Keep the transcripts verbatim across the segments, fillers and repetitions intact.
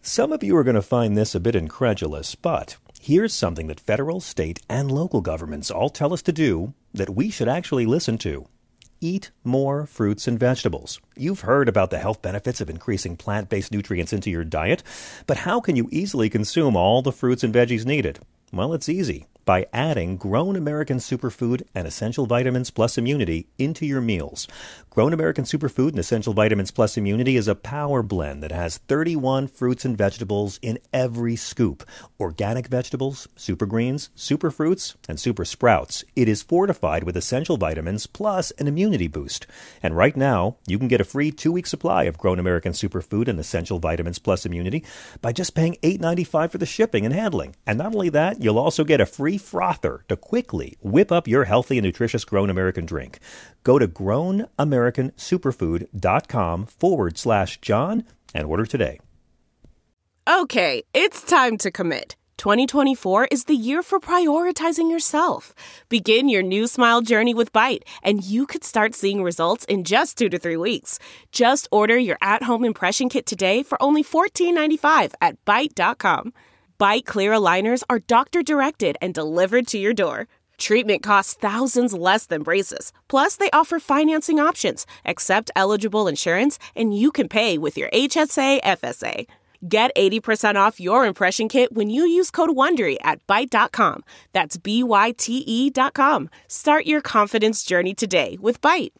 Some of you are going to find this a bit incredulous, but here's something that federal, state, and local governments all tell us to do that we should actually listen to. Eat more fruits and vegetables. You've heard about the health benefits of increasing plant-based nutrients into your diet, but how can you easily consume all the fruits and veggies needed? Well, it's easy. By adding Grown American Superfood and Essential Vitamins Plus Immunity into your meals. Grown American Superfood and Essential Vitamins Plus Immunity is a power blend that has thirty-one fruits and vegetables in every scoop. Organic vegetables, super greens, super fruits, and super sprouts. It is fortified with essential vitamins plus an immunity boost. And right now, you can get a free two-week supply of Grown American Superfood and Essential Vitamins Plus Immunity by just paying eight dollars and ninety-five cents for the shipping and handling. And not only that, you'll also get a free frother to quickly whip up your healthy and nutritious Grown American drink. Go to grownamericansuperfood.com forward slash John and order today. Okay, it's time to commit. twenty twenty-four is the year for prioritizing yourself. Begin your new smile journey with Byte, and you could start seeing results in just two to three weeks. Just order your at-home impression kit today for only fourteen ninety-five at byte dot com. Byte Clear aligners are doctor-directed and delivered to your door. Treatment costs thousands less than braces. Plus, they offer financing options, accept eligible insurance, and you can pay with your H S A F S A. Get eighty percent off your impression kit when you use code WONDERY at byte dot com. That's B Y T E dot com. Start your confidence journey today with Byte.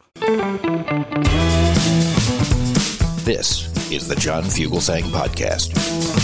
This is the John Fugelsang Podcast.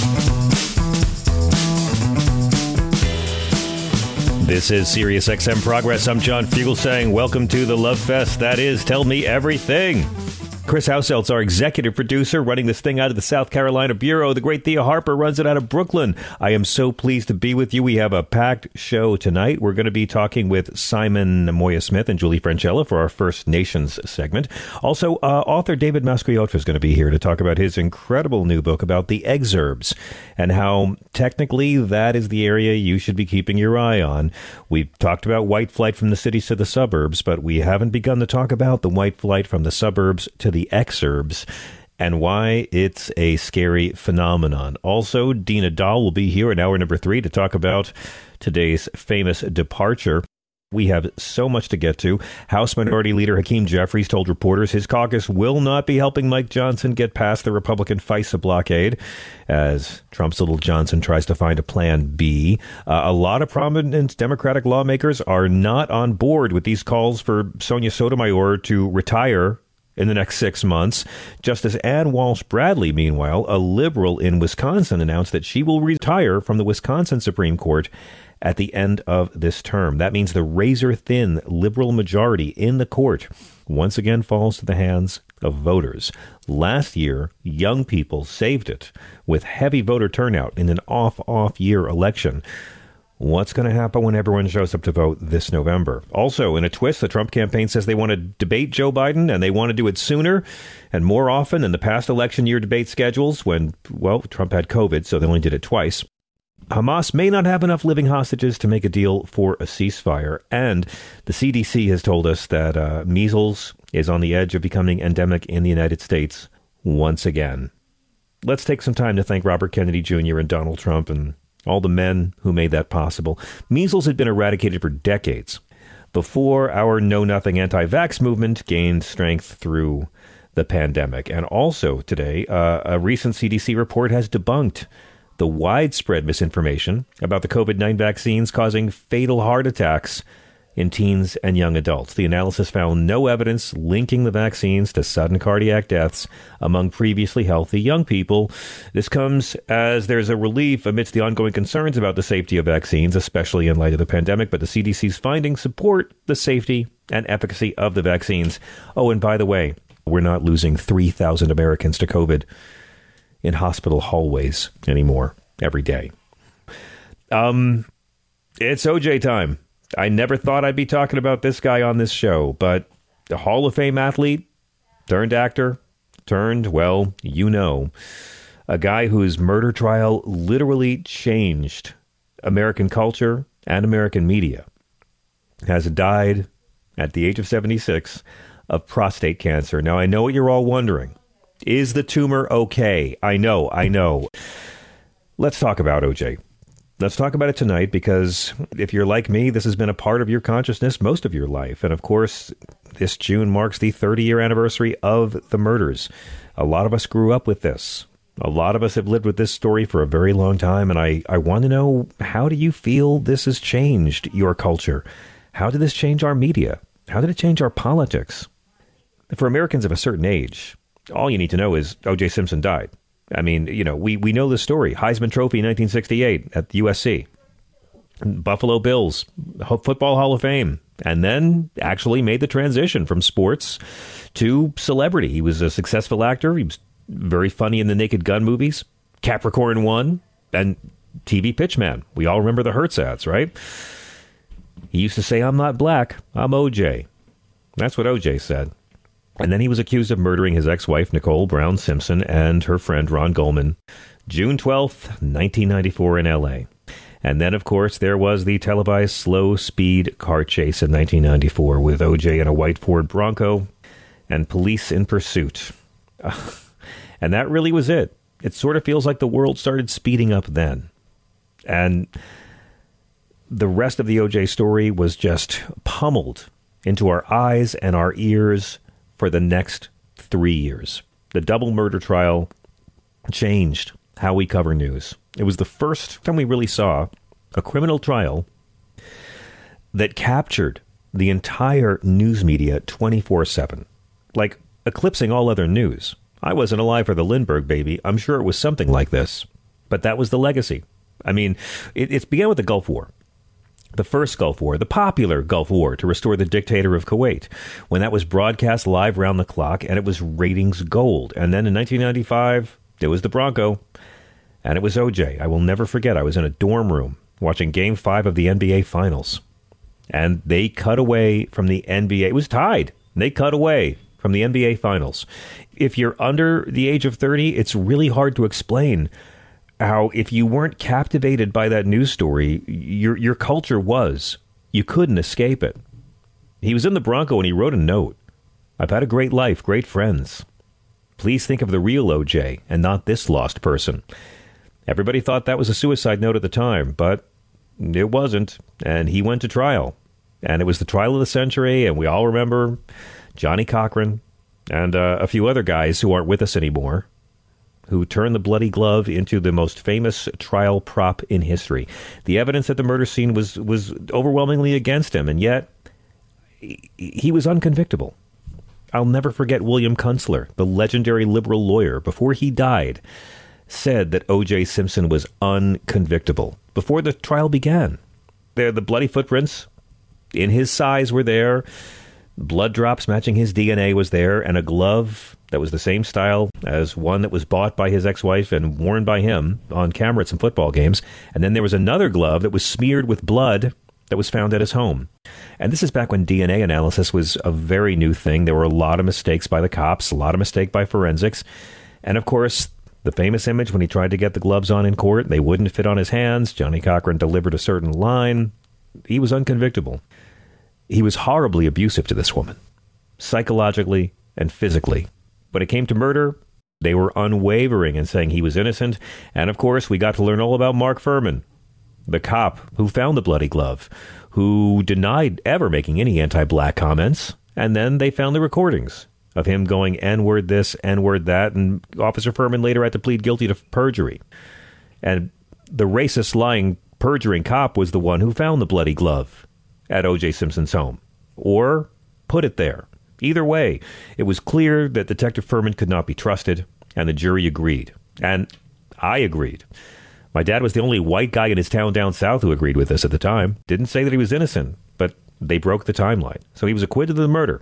This is SiriusXM Progress. I'm John Fugelsang. Welcome to the Love Fest. That is Tell Me Everything. Chris Hauselt's our executive producer, running this thing out of the South Carolina Bureau. The great Thea Harper runs it out of Brooklyn. I am so pleased to be with you. We have a packed show tonight. We're going to be talking with Simon Moya-Smith and Julie Franchella for our First Nations segment. Also, uh, author David Mascriota is going to be here to talk about his incredible new book about the exurbs and how technically that is the area you should be keeping your eye on. We've talked about white flight from the cities to the suburbs, but we haven't begun to talk about the white flight from the suburbs to the the exurbs and why it's a scary phenomenon. Also, Dina Dahl will be here in hour number three to talk about today's famous departure. We have so much to get to. House Minority Leader Hakeem Jeffries told reporters his caucus will not be helping Mike Johnson get past the Republican FISA blockade as Trump's little Johnson tries to find a plan B. Uh, a lot of prominent Democratic lawmakers are not on board with these calls for Sonia Sotomayor to retire in the next six months. Justice Ann Walsh Bradley, meanwhile, a liberal in Wisconsin, announced that she will retire from the Wisconsin Supreme Court at the end of this term. That means the razor-thin liberal majority in the court once again falls to the hands of voters. Last year, young people saved it with heavy voter turnout in an off-off year election. What's going to happen when everyone shows up to vote this November? Also, in a twist, the Trump campaign says they want to debate Joe Biden, and they want to do it sooner and more often than the past election year debate schedules when, well, Trump had COVID, so they only did it twice. Hamas may not have enough living hostages to make a deal for a ceasefire, and the C D C has told us that uh, measles is on the edge of becoming endemic in the United States once again. Let's take some time to thank Robert Kennedy Junior and Donald Trump and all the men who made that possible. Measles had been eradicated for decades before our know-nothing anti-vax movement gained strength through the pandemic. And also today, uh, a recent C D C report has debunked the widespread misinformation about the COVID nineteen vaccines causing fatal heart attacks in teens and young adults. The analysis found no evidence linking the vaccines to sudden cardiac deaths among previously healthy young people. This comes as there's a relief amidst the ongoing concerns about the safety of vaccines, especially in light of the pandemic. But the C D C's findings support the safety and efficacy of the vaccines. Oh, and by the way, we're not losing three thousand Americans to COVID in hospital hallways anymore every day. Um, it's O J time. I never thought I'd be talking about this guy on this show, but the Hall of Fame athlete turned actor turned, well, you know, a guy whose murder trial literally changed American culture and American media has died at the age of seventy-six of prostate cancer. Now, I know what you're all wondering. Is the tumor okay? I know, I know. Let's talk about O J. Let's talk about it tonight because if you're like me, this has been a part of your consciousness most of your life. And of course, this June marks the thirty-year anniversary of the murders. A lot of us grew up with this. A lot of us have lived with this story for a very long time. And I, I want to know, how do you feel this has changed your culture? How did this change our media? How did it change our politics? For Americans of a certain age, all you need to know is O J. Simpson died. I mean, you know, we, we know the story. Heisman Trophy, nineteen sixty-eight at U S C. Buffalo Bills, Football Hall of Fame. And then actually made the transition from sports to celebrity. He was a successful actor. He was very funny in the Naked Gun movies. Capricorn One and T V Pitchman. We all remember the Hertz ads, right? He used to say, "I'm not black, I'm O J." That's what O J said. And then he was accused of murdering his ex-wife, Nicole Brown Simpson, and her friend, Ron Goldman, June twelfth, nineteen ninety-four in L A. And then, of course, there was the televised slow-speed car chase in nineteen ninety-four with O J in a white Ford Bronco and police in pursuit. And that really was it. It sort of feels like the world started speeding up then. And the rest of the O J story was just pummeled into our eyes and our ears for the next three years. The double murder trial changed how we cover news. It was the first time we really saw a criminal trial that captured the entire news media twenty-four seven, like eclipsing all other news. I wasn't alive for the Lindbergh baby. I'm sure it was something like this, but that was the legacy. I mean, it, it began with the Gulf War. The first Gulf War, the popular Gulf War to restore the dictator of Kuwait, when that was broadcast live round the clock and it was ratings gold. And then in nineteen ninety-five, there was the Bronco and it was O J. I will never forget. I was in a dorm room watching Game five of the N B A Finals. And they cut away from the N B A. It was tied. They cut away from the N B A Finals. If you're under the age of thirty, it's really hard to explain how, if you weren't captivated by that news story, your your culture was. You couldn't escape it. He was in the Bronco and he wrote a note. "I've had a great life, great friends. Please think of the real O J and not this lost person." Everybody thought that was a suicide note at the time, but it wasn't. And he went to trial. And it was the trial of the century, and we all remember Johnny Cochran and uh, a few other guys who aren't with us anymore, who turned the bloody glove into the most famous trial prop in history. The evidence at the murder scene was, was overwhelmingly against him, and yet he, he was unconvictable. I'll never forget William Kunstler, the legendary liberal lawyer, before he died, said that O J. Simpson was unconvictable before the trial began. There, the bloody footprints in his size were there. Blood drops matching his D N A was there, and a glove that was the same style as one that was bought by his ex-wife and worn by him on camera at some football games. And then there was another glove that was smeared with blood that was found at his home. And this is back when D N A analysis was a very new thing. There were a lot of mistakes by the cops, a lot of mistake by forensics. And of course, the famous image when he tried to get the gloves on in court, they wouldn't fit on his hands. Johnny Cochran delivered a certain line. He was unconvictable. He was horribly abusive to this woman, psychologically and physically. When it came to murder, they were unwavering in saying he was innocent. And of course, we got to learn all about Mark Furman, the cop who found the bloody glove, who denied ever making any anti-black comments. And then they found the recordings of him going N-word this, N-word that. And Officer Furman later had to plead guilty to perjury. And the racist, lying, perjuring cop was the one who found the bloody glove at O J. Simpson's home, or put it there. Either way, it was clear that Detective Furman could not be trusted, and the jury agreed. And I agreed. My dad was the only white guy in his town down south who agreed with this at the time. Didn't say that he was innocent, but they broke the timeline. So he was acquitted of the murder.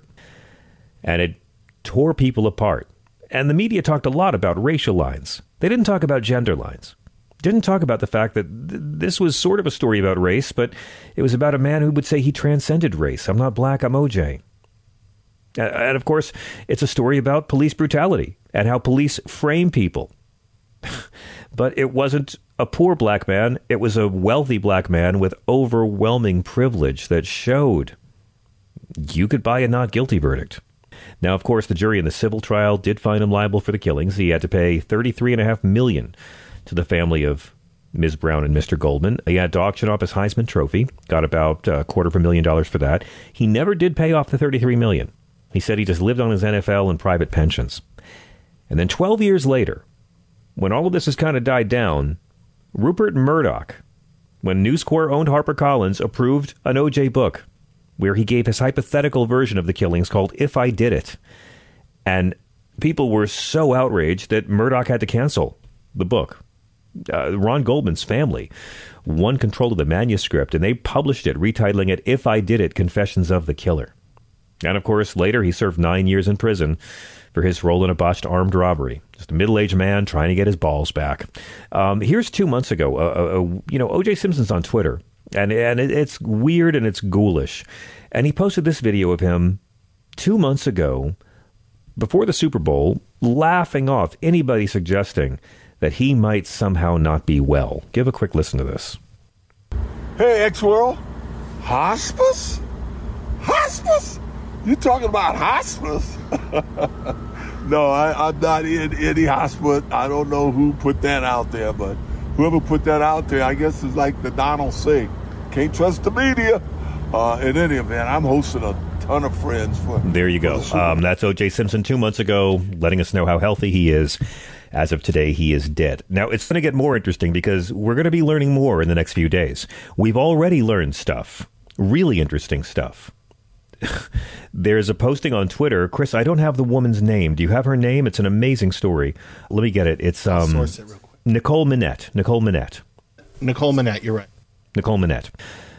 And it tore people apart. And the media talked a lot about racial lines. They didn't talk about gender lines. Didn't talk about the fact that th- this was sort of a story about race, but it was about a man who would say he transcended race. I'm not black, I'm O J. Uh, and of course, it's a story about police brutality and how police frame people. But it wasn't a poor black man. It was a wealthy black man with overwhelming privilege that showed you could buy a not guilty verdict. Now, of course, the jury in the civil trial did find him liable for the killings. He had to pay thirty-three point five million dollars to the family of Miz Brown and Mister Goldman. He had to auction off his Heisman Trophy, got about a quarter of a million dollars for that. He never did pay off the thirty-three million dollars. He said he just lived on his N F L and private pensions. And then twelve years later, when all of this has kind of died down, Rupert Murdoch, when News Corp owned HarperCollins, approved an O J book where he gave his hypothetical version of the killings called If I Did It. And people were so outraged that Murdoch had to cancel the book. Uh, Ron Goldman's family won control of the manuscript, and they published it, retitling it If I Did It, Confessions of the Killer. And of course, later he served nine years in prison for his role in a botched armed robbery. Just a middle-aged man trying to get his balls back. Um, here's two months ago. Uh, uh, you know, O J Simpson's on Twitter, and, and it, it's weird and it's ghoulish. And he posted this video of him two months ago before the Super Bowl, laughing off anybody suggesting that he might somehow not be well. Give a quick listen to this. Hey, X-World. Hospice? Hospice? You talking about hospice? No, I, I'm not in any hospice. I don't know who put that out there, but whoever put that out there, I guess is like the Donald Singh. Can't trust the media. Uh, in any event, I'm hosting a ton of friends. For, there you go. The um, that's O J Simpson two months ago, letting us know how healthy he is. As of today, he is dead. Now, it's going to get more interesting because we're going to be learning more in the next few days. We've already learned stuff, really interesting stuff. There's a posting on Twitter. Chris, I don't have the woman's name. Do you have her name? It's an amazing story. Let me get it. It's um, source it real quick. Nicole Manette. Nicole Manette. Nicole Manette, you're right. Nicole Manette.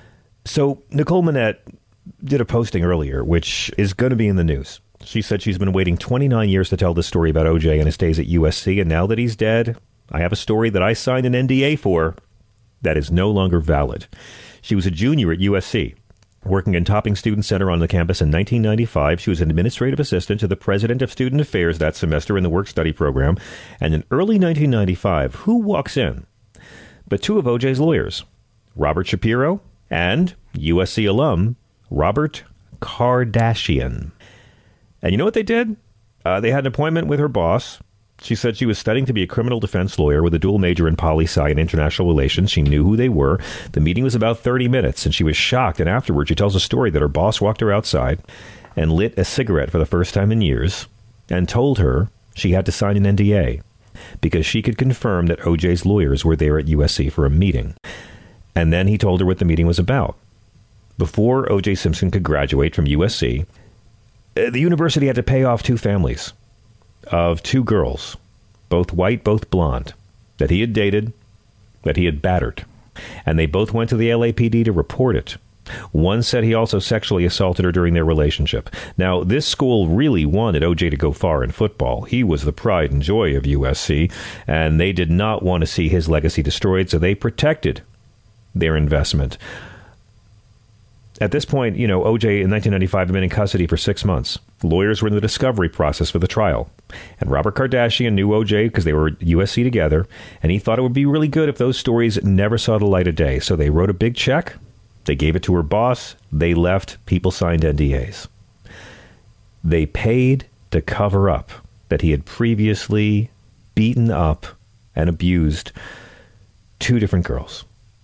So Nicole Manette did a posting earlier, which is going to be in the news. She said she's been waiting twenty-nine years to tell this story about O J and his days at U S C, and now that he's dead, I have a story that I signed an N D A for that is no longer valid. She was a junior at U S C, working in Topping Student Center on the campus in nineteen ninety-five. She was an administrative assistant to the president of student affairs that semester in the work-study program. And in early nineteen ninety-five, who walks in but two of O J's lawyers, Robert Shapiro and U S C alum Robert Kardashian. And you know what they did? Uh, they had an appointment with her boss. She said she was studying to be a criminal defense lawyer with a dual major in poli-sci and international relations. She knew who they were. The meeting was about thirty minutes, and she was shocked. And afterwards, she tells a story that her boss walked her outside and lit a cigarette for the first time in years and told her she had to sign an N D A because she could confirm that O J's lawyers were there at U S C for a meeting. And then he told her what the meeting was about. Before O J Simpson could graduate from U S C, the university had to pay off two families of two girls, both white, both blonde, that he had dated, that he had battered. And they both went to the L A P D to report it. One said he also sexually assaulted her during their relationship. Now, this school really wanted O J to go far in football. He was the pride and joy of U S C, and they did not want to see his legacy destroyed, so they protected their investment. At this point, you know, O J in nineteen ninety-five had been in custody for six months. Lawyers were in the discovery process for the trial. And Robert Kardashian knew O J because they were at U S C together, and he thought it would be really good if those stories never saw the light of day. So they wrote a big check. They gave it to her boss. They left. People signed N D As. They paid to cover up that he had previously beaten up and abused two different girls.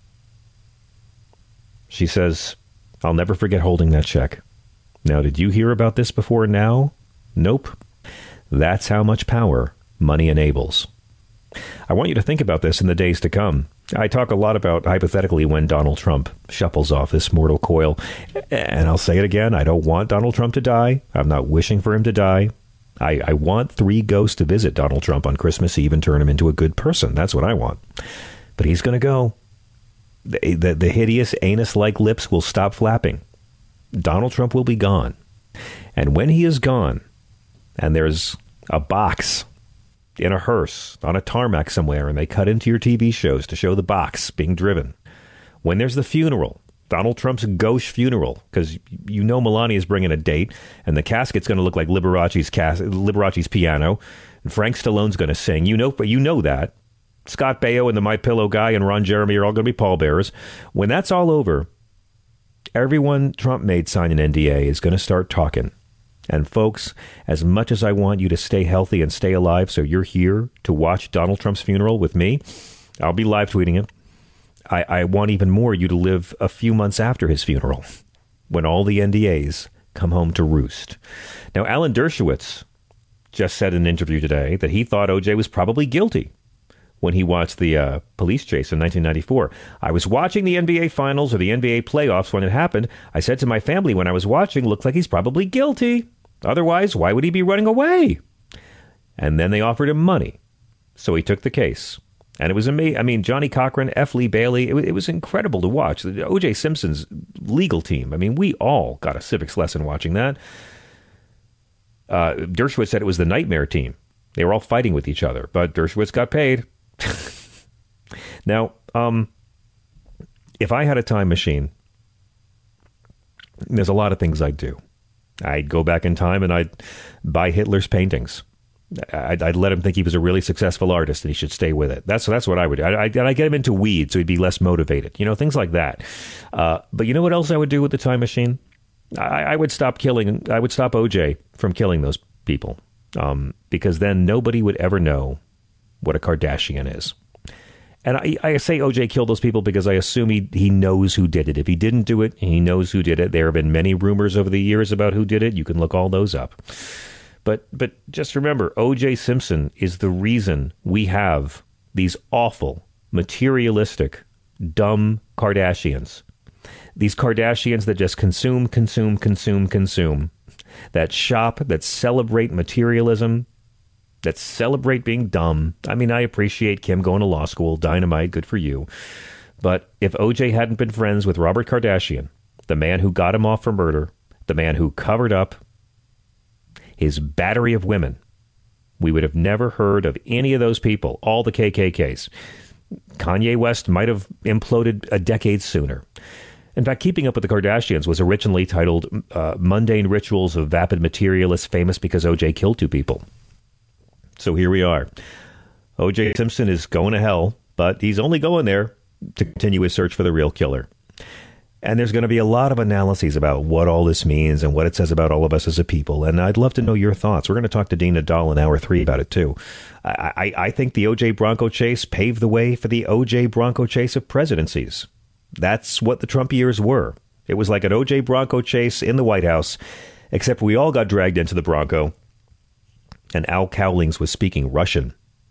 She says, I'll never forget holding that check. Now, did you hear about this before now? Nope. That's how much power money enables. I want you to think about this in the days to come. I talk a lot about, hypothetically, when Donald Trump shuffles off this mortal coil. And I'll say it again, I don't want Donald Trump to die. I'm not wishing for him to die. I, I want three ghosts to visit Donald Trump on Christmas Eve and turn him into a good person. That's what I want. But he's going to go. The, the, the hideous anus-like lips will stop flapping. Donald Trump will be gone. And when he is gone, and there's a box in a hearse on a tarmac somewhere, and they cut into your T V shows to show the box being driven. When there's the funeral, Donald Trump's gauche funeral, because you know Melania's bringing a date, and the casket's going to look like Liberace's, cas- Liberace's piano, and Frank Stallone's going to sing. You know, but you know that. Scott Baio and the My Pillow guy and Ron Jeremy are all going to be pallbearers. When that's all over, everyone Trump made sign an N D A is going to start talking. And folks, as much as I want you to stay healthy and stay alive so you're here to watch Donald Trump's funeral with me, I'll be live tweeting it. I, I want even more you to live a few months after his funeral, when all the N D As come home to roost. Now, Alan Dershowitz just said in an interview today that he thought O J was probably guilty when he watched the uh, police chase in nineteen ninety-four. I was watching the N B A Finals or the N B A playoffs when it happened. I said to my family when I was watching, looks like he's probably guilty. Otherwise, why would he be running away? And then they offered him money. So he took the case. And it was amazing. I mean, Johnny Cochran, F. Lee Bailey, it, it was incredible to watch. The O J Simpson's legal team. I mean, we all got a civics lesson watching that. Uh, Dershowitz said it was the nightmare team. They were all fighting with each other, but Dershowitz got paid. Now, um, if I had a time machine, there's a lot of things I'd do. I'd go back in time and I'd buy Hitler's paintings. I'd, I'd let him think he was a really successful artist and he should stay with it. That's that's what I would do. I, I'd, I'd get him into weed so he'd be less motivated. You know, things like that. Uh, but you know what else I would do with the time machine? I, I would stop killing. I would stop O J from killing those people um, because then nobody would ever know what a Kardashian is. And I, I say O J killed those people because I assume he, he knows who did it. If he didn't do it, he knows who did it. There have been many rumors over the years about who did it. You can look all those up. But but just remember, O J Simpson is the reason we have these awful, materialistic, dumb Kardashians. These Kardashians that just consume, consume, consume, consume. That shop, that celebrate materialism, that celebrate being dumb. I mean, I appreciate Kim going to law school. Dynamite, good for you. But if O J hadn't been friends with Robert Kardashian, the man who got him off for murder, the man who covered up his battery of women, we would have never heard of any of those people, all the K K Ks. Kanye West might have imploded a decade sooner. In fact, Keeping Up with the Kardashians was originally titled uh, Mundane Rituals of Vapid Materialists, famous because O J killed two people. So here we are. O J Simpson is going to hell, but he's only going there to continue his search for the real killer. And there's going to be a lot of analyses about what all this means and what it says about all of us as a people. And I'd love to know your thoughts. We're going to talk to Dina Dahl in hour three about it, too. I, I, I think the O J Bronco chase paved the way for the O J Bronco chase of presidencies. That's what the Trump years were. It was like an O J Bronco chase in the White House, except we all got dragged into the Bronco. And Al Cowlings was speaking Russian.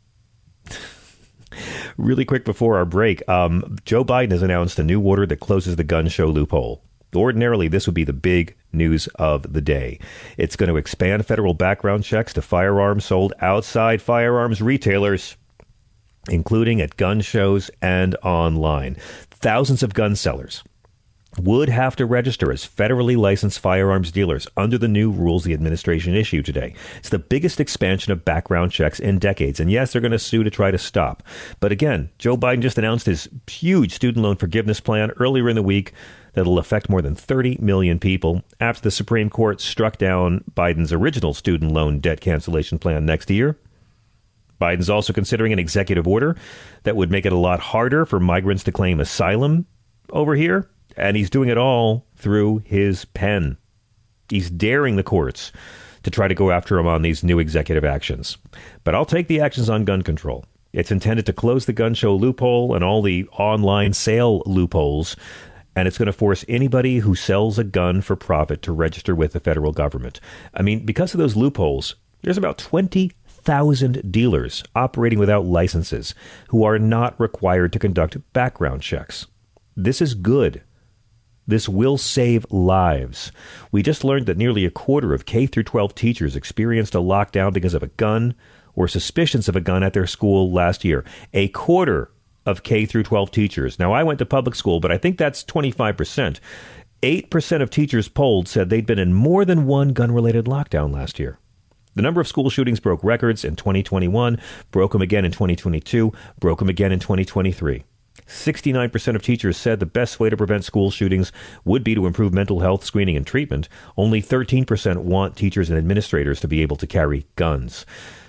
Really quick before our break, um, Joe Biden has announced a new order that closes the gun show loophole. Ordinarily, this would be the big news of the day. It's going to expand federal background checks to firearms sold outside firearms retailers, including at gun shows and online. Thousands of gun sellers would have to register as federally licensed firearms dealers under the new rules the administration issued today. It's the biggest expansion of background checks in decades. And yes, they're going to sue to try to stop. But again, Joe Biden just announced his huge student loan forgiveness plan earlier in the week that'll affect more than thirty million people after the Supreme Court struck down Biden's original student loan debt cancellation plan next year. Biden's also considering an executive order that would make it a lot harder for migrants to claim asylum over here. And he's doing it all through his pen. He's daring the courts to try to go after him on these new executive actions. But I'll take the actions on gun control. It's intended to close the gun show loophole and all the online sale loopholes. And it's going to force anybody who sells a gun for profit to register with the federal government. I mean, because of those loopholes, there's about twenty thousand dealers operating without licenses who are not required to conduct background checks. This is good. This will save lives. We just learned that nearly a quarter of K through twelve teachers experienced a lockdown because of a gun or suspicions of a gun at their school last year. A quarter of K through twelve teachers. Now, I went to public school, but I think that's twenty-five percent. eight percent of teachers polled said they'd been in more than one gun-related lockdown last year. The number of school shootings broke records in twenty twenty-one, broke them again in twenty twenty-two, broke them again in twenty twenty-three. sixty-nine percent of teachers said the best way to prevent school shootings would be to improve mental health screening and treatment. Only thirteen percent want teachers and administrators to be able to carry guns.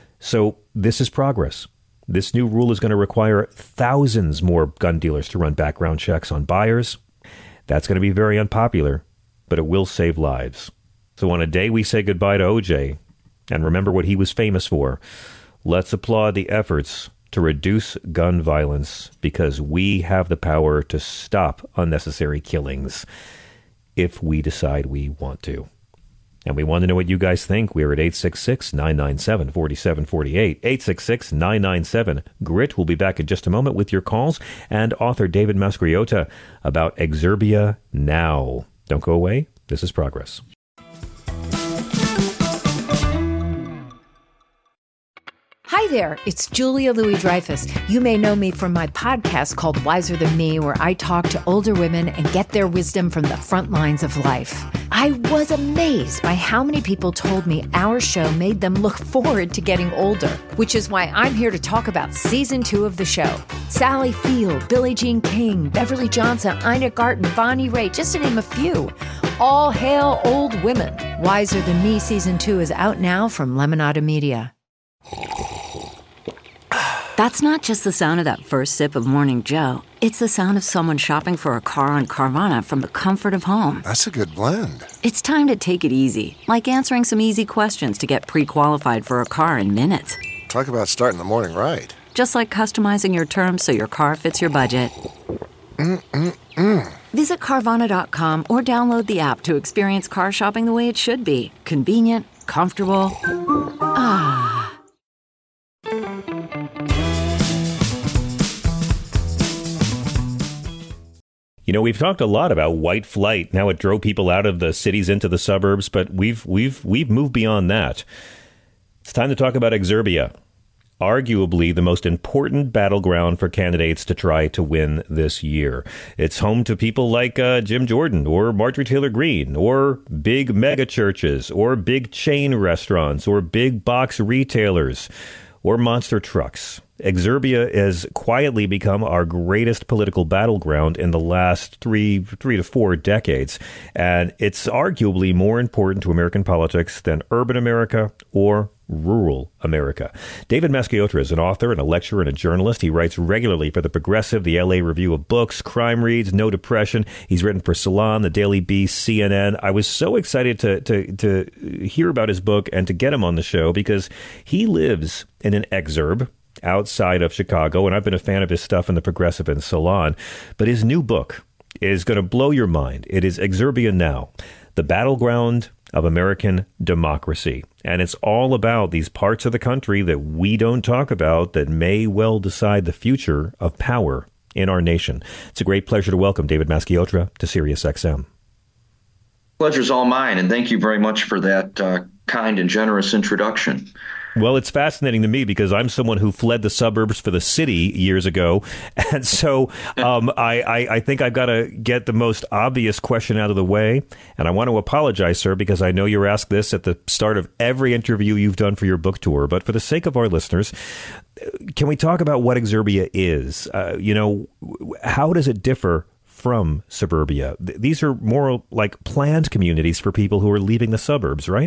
So this is progress. This new rule is going to require thousands more gun dealers to run background checks on buyers. That's going to be very unpopular, but it will save lives. So on a day we say goodbye to O J and remember what he was famous for, let's applaud the efforts to reduce gun violence because we have the power to stop unnecessary killings if we decide we want to. And we want to know what you guys think. We're at eight six six, nine nine seven, four seven four eight, eight six six, nine nine seven, GRIT. We'll be back in just a moment with your calls and author David Mascriota about Exurbia Now. Don't go away. This is Progress. Hi there, it's Julia Louis-Dreyfus. You may know me from my podcast called Wiser Than Me, where I talk to older women and get their wisdom from the front lines of life. I was amazed by how many people told me our show made them look forward to getting older, which is why I'm here to talk about season two of the show. Sally Field, Billie Jean King, Beverly Johnson, Ina Garten, Bonnie Raitt, just to name a few. All hail old women. Wiser Than Me season two is out now from Lemonada Media. That's not just the sound of that first sip of Morning Joe. It's the sound of someone shopping for a car on Carvana from the comfort of home. That's a good blend. It's time to take it easy, like answering some easy questions to get pre-qualified for a car in minutes. Talk about starting the morning right. Just like customizing your terms so your car fits your budget. Mm-mm-mm. Visit Carvana dot com or download the app to experience car shopping the way it should be. Convenient, comfortable. Ah. You know, we've talked a lot about white flight. Now it drove people out of the cities into the suburbs, but we've we've we've moved beyond that. It's time to talk about Exurbia, arguably the most important battleground for candidates to try to win this year. It's home to people like uh, Jim Jordan or Marjorie Taylor Greene or big mega churches or big chain restaurants or big box retailers or monster trucks. Exurbia has quietly become our greatest political battleground in the last three, three to four decades. And it's arguably more important to American politics than urban America or rural America. David Mascriota is an author and a lecturer and a journalist. He writes regularly for The Progressive, the L A Review of Books, Crime Reads, No Depression. He's written for Salon, The Daily Beast, C N N. I was so excited to, to, to hear about his book and to get him on the show because he lives in an exurb outside of Chicago, and I've been a fan of his stuff in The Progressive and Salon. But his new book is going to blow your mind. It is Exurbia Now, the battleground of American democracy. And it's all about these parts of the country that we don't talk about that may well decide the future of power in our nation. It's a great pleasure to welcome David Mascriota to Sirius X M. Pleasure's all mine, and thank you very much for that uh, kind and generous introduction. Well, it's fascinating to me because I'm someone who fled the suburbs for the city years ago. And so um, I, I, I think I've got to get the most obvious question out of the way. And I want to apologize, sir, because I know you're asked this at the start of every interview you've done for your book tour. But for the sake of our listeners, can we talk about what Exurbia is? Uh, you know, how does it differ from suburbia? These are more like planned communities for people who are leaving the suburbs, right?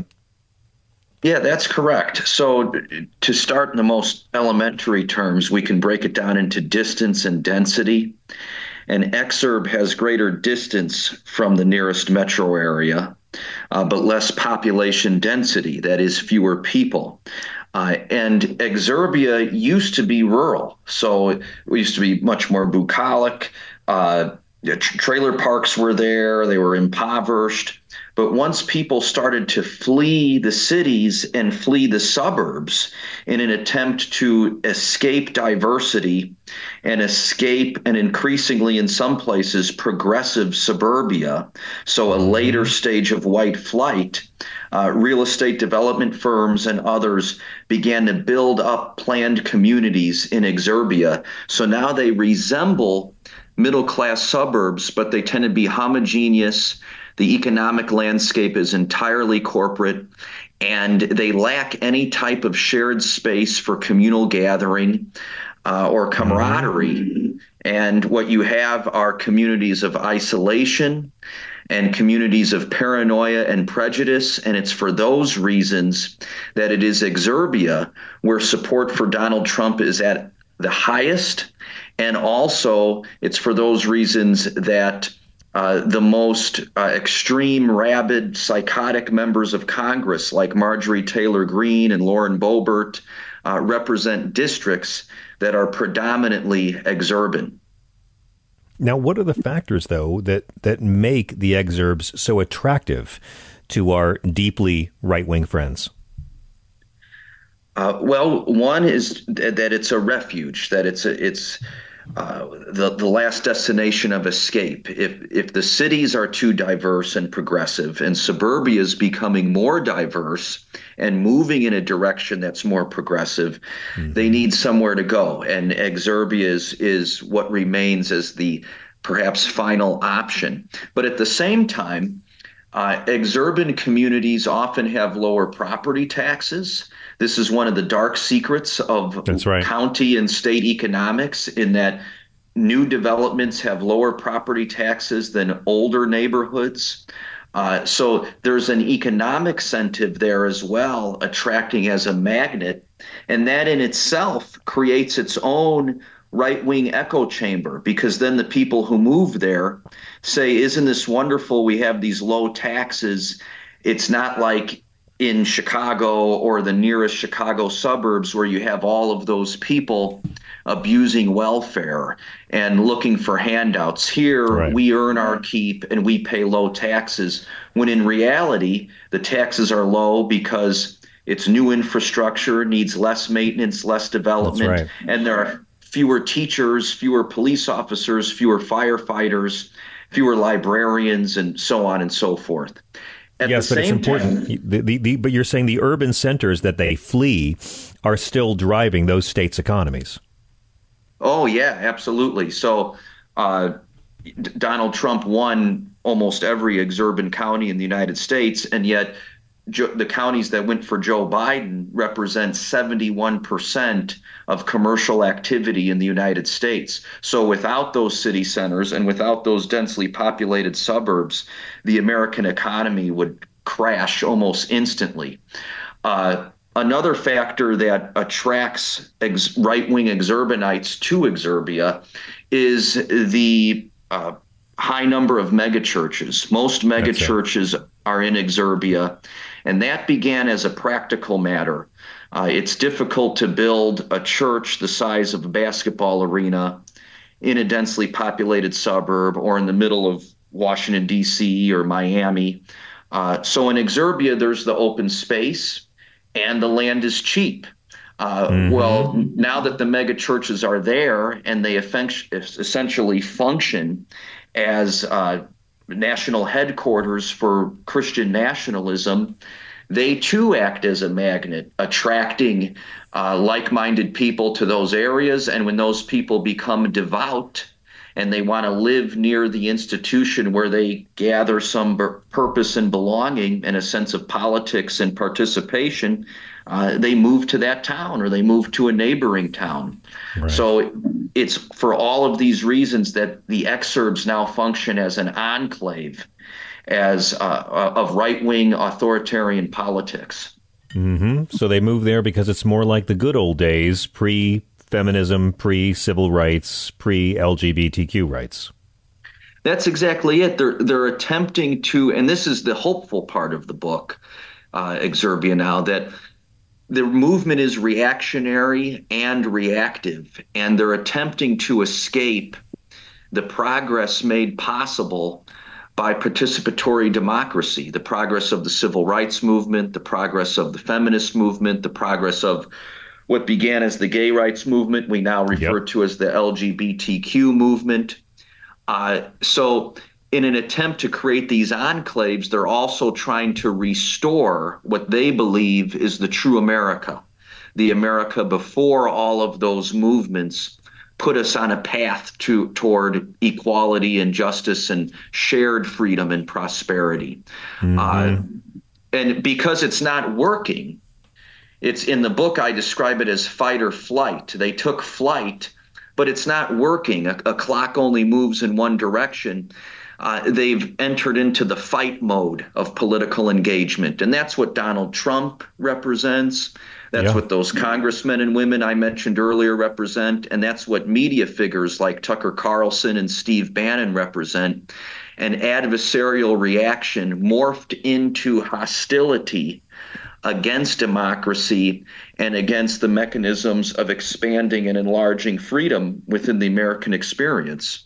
Yeah, that's correct. So to start in the most elementary terms, we can break it down into distance and density. An exurb has greater distance from the nearest metro area, uh, but less population density, that is, fewer people. Uh, and Exurbia used to be rural, so it used to be much more bucolic. Uh, trailer parks were there, they were impoverished. But once people started to flee the cities and flee the suburbs in an attempt to escape diversity and escape and increasingly in some places progressive suburbia, so a later stage of white flight, uh, real estate development firms and others began to build up planned communities in Exurbia. So now they resemble middle-class suburbs, but they tend to be homogeneous. The economic landscape is entirely corporate, and they lack any type of shared space for communal gathering uh, or camaraderie. And what you have are communities of isolation and communities of paranoia and prejudice. And it's for those reasons that it is Exurbia where support for Donald Trump is at the highest. And also it's for those reasons that Uh, the most uh, extreme, rabid, psychotic members of Congress like Marjorie Taylor Greene and Lauren Boebert uh, represent districts that are predominantly exurban. Now, what are the factors, though, that, that make the exurbs so attractive to our deeply right-wing friends? Uh, well, one is that it's a refuge, that it's a, it's uh, the the last destination of escape. If if the cities are too diverse and progressive, and suburbia is becoming more diverse and moving in a direction that's more progressive, mm-hmm. they need somewhere to go, and exurbia is is what remains as the perhaps final option. But at the same time, uh, exurban communities often have lower property taxes. This is one of the dark secrets of That's right. county and state economics, in that new developments have lower property taxes than older neighborhoods. Uh, so there's an economic incentive there as well, attracting as a magnet. And that in itself creates its own right-wing echo chamber, because then the people who move there say, isn't this wonderful? We have these low taxes. It's not like in Chicago or the nearest Chicago suburbs where you have all of those people abusing welfare and looking for handouts. Here, right. we earn our keep and we pay low taxes, when in reality, the taxes are low because it's new infrastructure, needs less maintenance, less development, right. and there are fewer teachers, fewer police officers, fewer firefighters, fewer librarians, and so on and so forth. At yes, the but it's same important. time, the, the, the, but you're saying the urban centers that they flee are still driving those states' economies. Oh, yeah, absolutely. So uh, D- Donald Trump won almost every exurban county in the United States, and yet jo- the counties that went for Joe Biden represent seventy-one percent of commercial activity in the United States. So without those city centers and without those densely populated suburbs, the American economy would crash almost instantly. Uh, another factor that attracts ex- right-wing exurbanites to exurbia is the uh, high number of megachurches. Most megachurches are in exurbia, and that began as a practical matter. Uh, it's difficult to build a church the size of a basketball arena in a densely populated suburb or in the middle of Washington, D C or Miami. Uh, so in exurbia, there's the open space and the land is cheap. Uh, mm-hmm. Well, now that the mega churches are there and they essentially function as uh, national headquarters for Christian nationalism, they too act as a magnet, attracting uh, like-minded people to those areas. And when those people become devout and they want to live near the institution where they gather some b- purpose and belonging and a sense of politics and participation, uh, they move to that town or they move to a neighboring town. Right. So it's for all of these reasons that the exurbs now function as an enclave as uh, of right-wing authoritarian politics. Mm-hmm. So they move there because it's more like the good old days, pre-feminism, pre-civil rights, pre-L G B T Q rights. That's exactly it. They're they're attempting to, and this is the hopeful part of the book, uh, Exurbia Now, that the movement is reactionary and reactive, and they're attempting to escape the progress made possible by participatory democracy, the progress of the civil rights movement, the progress of the feminist movement, the progress of what began as the gay rights movement, we now refer yep. to as the L G B T Q movement. Uh, so in an attempt to create these enclaves, they're also trying to restore what they believe is the true America, the America before all of those movements put us on a path to toward equality and justice and shared freedom and prosperity. Mm-hmm. Uh, and because it's not working, it's in the book, I describe it as fight or flight. They took flight, but it's not working. A, a clock only moves in one direction. Uh, they've entered into the fight mode of political engagement. And that's what Donald Trump represents. That's yeah. what those congressmen and women I mentioned earlier represent. And that's what media figures like Tucker Carlson and Steve Bannon represent. An adversarial reaction morphed into hostility against democracy and against the mechanisms of expanding and enlarging freedom within the American experience.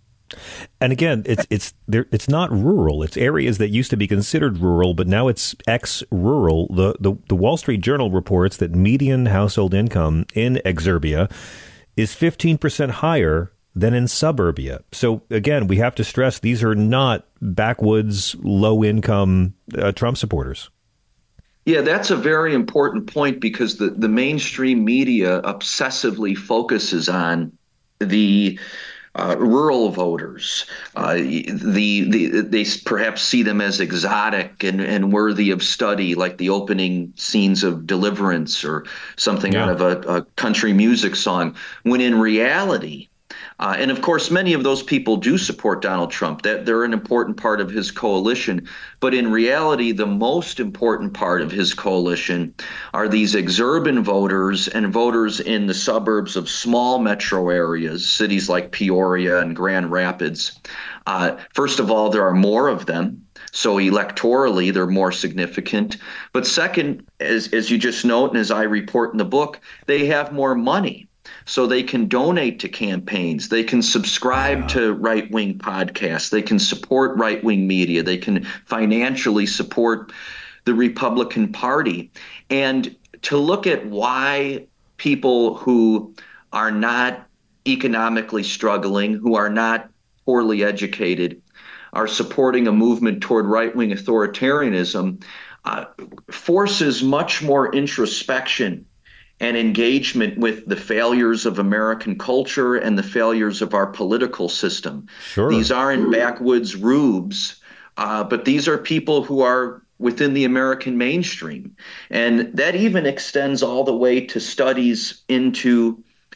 And again, it's it's there. It's not rural. It's areas that used to be considered rural, but now it's ex-rural. The, the the Wall Street Journal reports that median household income in exurbia is fifteen percent higher than in suburbia. So again, we have to stress these are not backwoods, low-income uh, Trump supporters. Yeah, that's a very important point because the, the mainstream media obsessively focuses on the Uh, rural voters. Uh, the, the they perhaps see them as exotic and, and worthy of study, like the opening scenes of Deliverance or something yeah. out of a, a country music song, when in reality, uh, and of course, many of those people do support Donald Trump. That they're an important part of his coalition. But in reality, the most important part of his coalition are these exurban voters and voters in the suburbs of small metro areas, cities like Peoria and Grand Rapids. Uh, first of all, there are more of them. So electorally, they're more significant. But second, as, as you just note, and as I report in the book, they have more money. So they can donate to campaigns. They can subscribe yeah. to right-wing podcasts. They can support right-wing media. They can financially support the Republican Party. And to look at why people who are not economically struggling, who are not poorly educated, are supporting a movement toward right-wing authoritarianism uh, forces much more introspection and engagement with the failures of American culture and the failures of our political system. Sure. These aren't backwoods rubes, uh, but these are people who are within the American mainstream. And that even extends all the way to studies into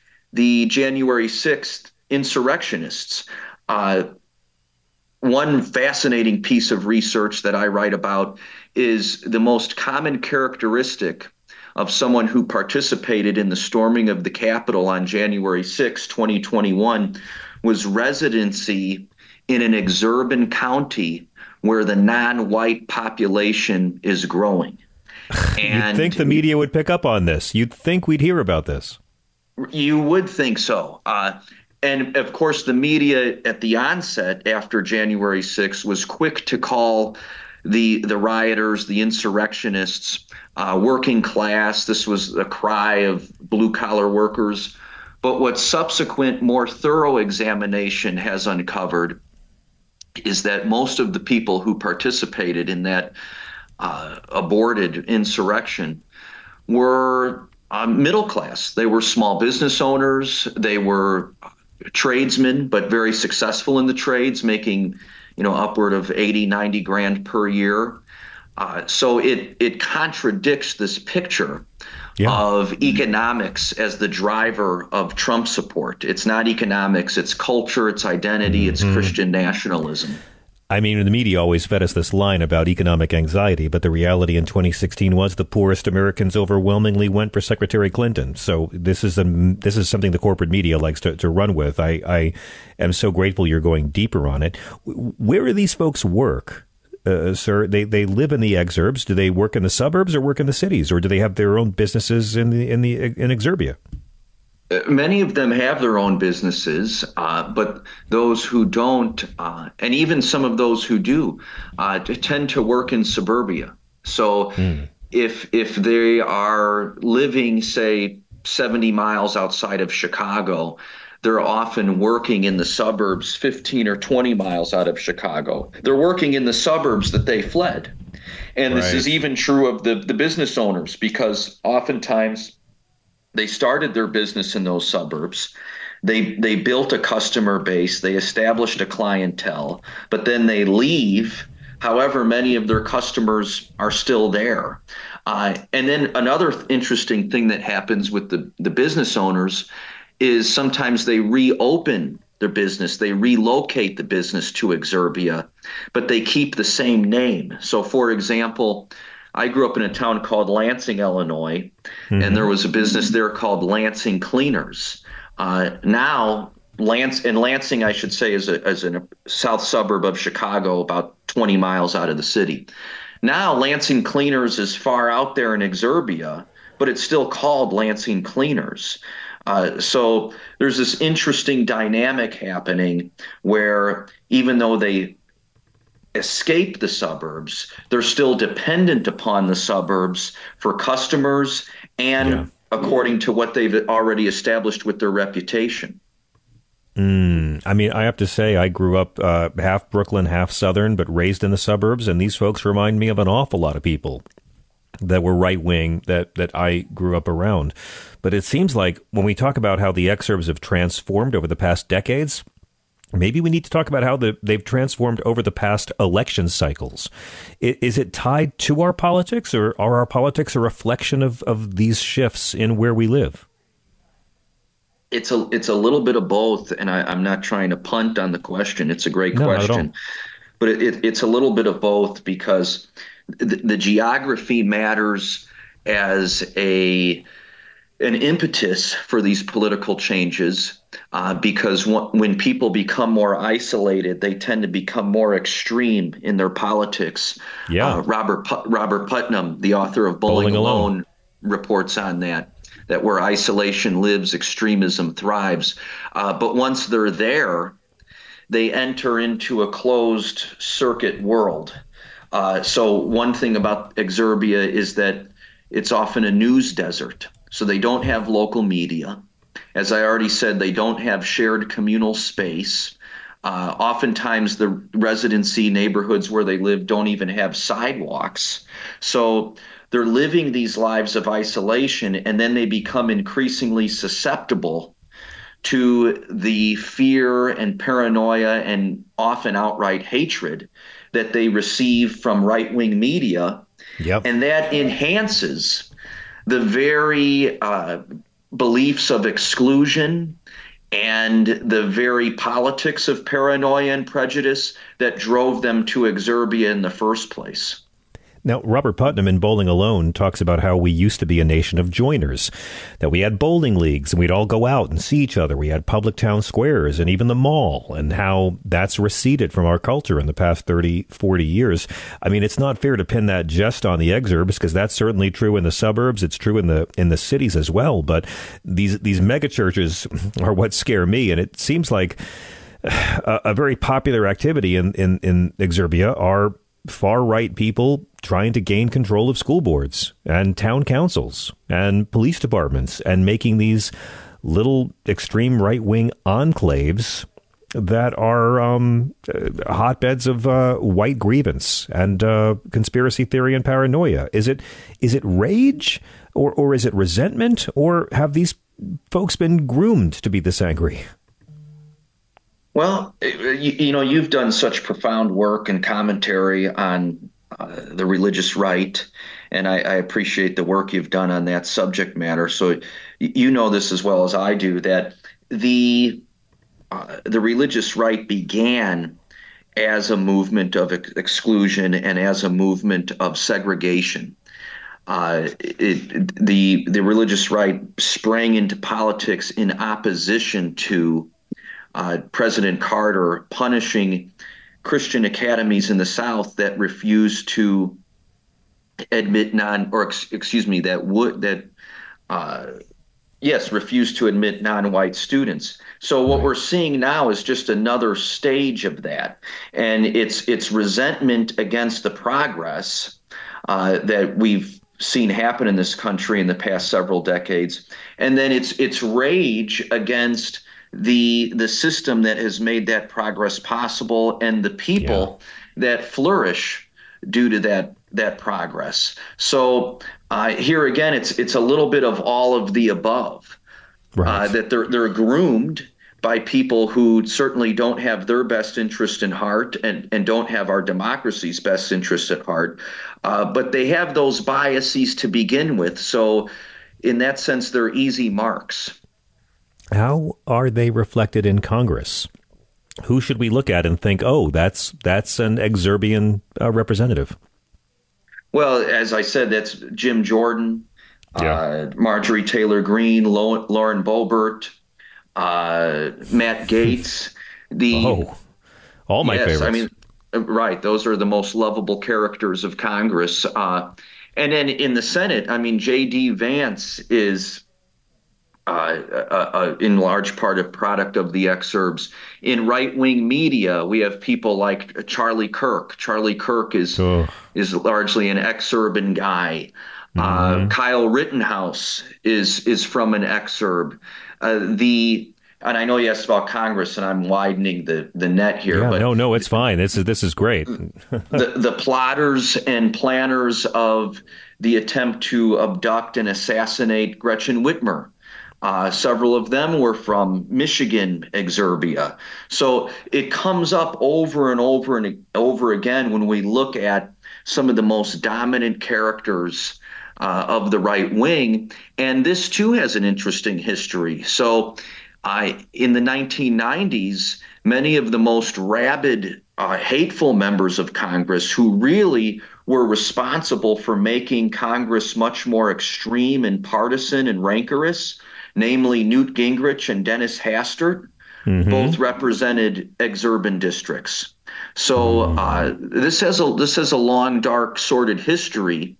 the January sixth insurrectionists. Uh, one fascinating piece of research that I write about is the most common characteristic of someone who participated in the storming of the Capitol on January sixth, twenty twenty-one, was residency in an exurban county where the non-white population is growing. And you'd think the media would pick up on this. You'd think we'd hear about this. You would think so. Uh, and of course, the media at the onset after January sixth was quick to call the the rioters, the insurrectionists, uh, working class. This was a cry of blue collar workers. But what subsequent, more thorough examination has uncovered is that most of the people who participated in that uh, aborted insurrection were uh, middle class. They were small business owners. They were tradesmen, but very successful in the trades, making you know, upward of eighty, ninety grand per year. Uh, so it it contradicts this picture yeah. of economics as the driver of Trump support. It's not economics, it's culture, it's identity, mm-hmm. it's Christian nationalism. I mean, the media always fed us this line about economic anxiety, but the reality in twenty sixteen was the poorest Americans overwhelmingly went for Secretary Clinton. So this is a, this is something the corporate media likes to, to run with. I, I am so grateful you're going deeper on it. Where do these folks work, uh, sir? They they live in the exurbs. Do they work in the suburbs or work in the cities, or do they have their own businesses in the in the in exurbia? Many of them have their own businesses, uh, but those who don't, uh, and even some of those who do, uh, tend to work in suburbia. So mm. if if they are living, say, seventy miles outside of Chicago, they're often working in the suburbs fifteen or twenty miles out of Chicago. They're working in the suburbs that they fled. And right. this is even true of the, the business owners, because oftentimes they started their business in those suburbs. They they built a customer base. They established a clientele, but then they leave. However, many of their customers are still there. Uh, and then another interesting thing that happens with the, the business owners is sometimes they reopen their business. They relocate the business to exurbia, but they keep the same name. So, for example, I grew up in a town called Lansing, Illinois, mm-hmm. and there was a business there called Lansing Cleaners. Uh, now, Lance and Lansing, I should say, is a, is a south suburb of Chicago, about twenty miles out of the city. Now Lansing Cleaners is far out there in Exurbia, but it's still called Lansing Cleaners. Uh, so there's this interesting dynamic happening where even though they escape the suburbs, they're still dependent upon the suburbs for customers and yeah. according to what they've already established with their reputation. Mm, I mean, I have to say, I grew up uh, half Brooklyn, half Southern, but raised in the suburbs, and these folks remind me of an awful lot of people that were right-wing that, that I grew up around. But it seems like when we talk about how the exurbs have transformed over the past decades, maybe we need to talk about how the, they've transformed over the past election cycles. Is, is it tied to our politics, or are our politics a reflection of, of these shifts in where we live? It's a it's a little bit of both, and I, I'm not trying to punt on the question. It's a great no, question, but it, it, it's a little bit of both because the, the geography matters as a an impetus for these political changes. Uh, because w- when people become more isolated, they tend to become more extreme in their politics. Yeah, uh, Robert Put- Robert Putnam, the author of Bowling, Bowling Alone, Alone, reports on that. That where isolation lives, extremism thrives. Uh, but once they're there, they enter into a closed circuit world. Uh, so one thing about Exurbia is that it's often a news desert. So they don't have local media. As I already said, they don't have shared communal space. Uh, oftentimes the residency neighborhoods where they live don't even have sidewalks. So they're living these lives of isolation, and then they become increasingly susceptible to the fear and paranoia and often outright hatred that they receive from right-wing media. Yep. And that enhances the very uh, beliefs of exclusion and the very politics of paranoia and prejudice that drove them to Exurbia in the first place. Now, Robert Putnam in Bowling Alone talks about how we used to be a nation of joiners, that we had bowling leagues and we'd all go out and see each other. We had public town squares and even the mall, and how that's receded from our culture in the past thirty, forty years. I mean, it's not fair to pin that just on the exurbs, because that's certainly true in the suburbs. It's true in the in the cities as well. But these, these mega churches are what scare me. And it seems like a, a very popular activity in, in, in Exurbia are far-right people trying to gain control of school boards and town councils and police departments and making these little extreme right-wing enclaves that are um, uh, hotbeds of uh, white grievance and uh, conspiracy theory and paranoia. Is it is it rage or, or is it resentment, or have these folks been groomed to be this angry? Well, you, you know, you've done such profound work and commentary on uh, the religious right, and I, I appreciate the work you've done on that subject matter. So you know this as well as I do, that the uh, the religious right began as a movement of ex- exclusion and as a movement of segregation. Uh, it, the the religious right sprang into politics in opposition to Uh, President Carter punishing Christian academies in the South that refused to admit non, or ex, excuse me, that would that uh, yes, refused to admit non-white students. So what we're seeing now is just another stage of that, and it's it's resentment against the progress uh, that we've seen happen in this country in the past several decades, and then it's it's rage against the the system that has made that progress possible and the people yeah. that flourish due to that that progress. So uh, here again, it's it's a little bit of all of the above. Right. Uh, that they're they're groomed by people who certainly don't have their best interest in heart and, and don't have our democracy's best interest at heart. Uh, but they have those biases to begin with. So in that sense, they're easy marks. How are they reflected in Congress? Who should we look at and think, oh, that's that's an Exurbian uh, representative? Well, as I said, that's Jim Jordan, yeah. uh, Marjorie Taylor Greene, Lo- Lauren Boebert, uh, Matt Gaetz. The oh, all my yes, favorites. I mean, Right. Those are the most lovable characters of Congress. Uh, and then in the Senate, I mean, J D. Vance is uh, uh, uh, in large part a product of the exurbs. In right-wing media, we have people like Charlie Kirk. Charlie Kirk is oh. is largely an exurban guy. Mm-hmm. Uh, Kyle Rittenhouse is is from an exurb. Uh, the And I know you asked about Congress, and I'm widening the, the net here. Yeah, but no, no, it's fine. This is this is great. the, the plotters and planners of the attempt to abduct and assassinate Gretchen Whitmer, uh, several of them were from Michigan exurbia. So it comes up over and over and over again when we look at some of the most dominant characters uh, of the right wing. And this, too, has an interesting history. So I, in the nineteen nineties, many of the most rabid, uh, hateful members of Congress who really were responsible for making Congress much more extreme and partisan and rancorous, namely Newt Gingrich and Dennis Hastert, mm-hmm. both represented exurban districts. So uh, this has a this has a long, dark, sordid history.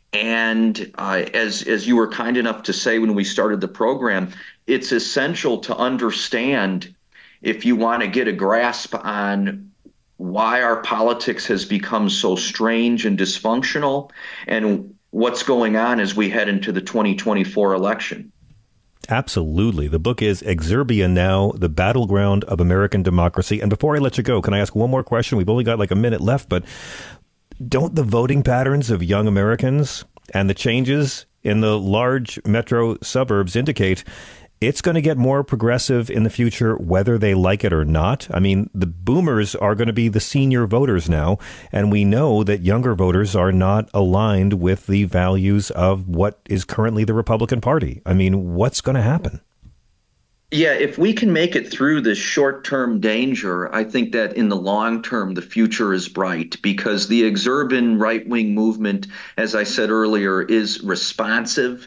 And uh, as as you were kind enough to say when we started the program, it's essential to understand, if you want to get a grasp on why our politics has become so strange and dysfunctional and what's going on as we head into the twenty twenty-four election. Absolutely. The book is Exurbia Now, The Battleground of American Democracy. And before I let you go, can I ask one more question? We've only got like a minute left, but don't the voting patterns of young Americans and the changes in the large metro suburbs indicate it's going to get more progressive in the future, whether they like it or not? I mean, the boomers are going to be the senior voters now, and we know that younger voters are not aligned with the values of what is currently the Republican Party. I mean, what's going to happen? Yeah, if we can make it through this short-term danger, I think that in the long term, the future is bright, because the exurban right-wing movement, as I said earlier, is responsive,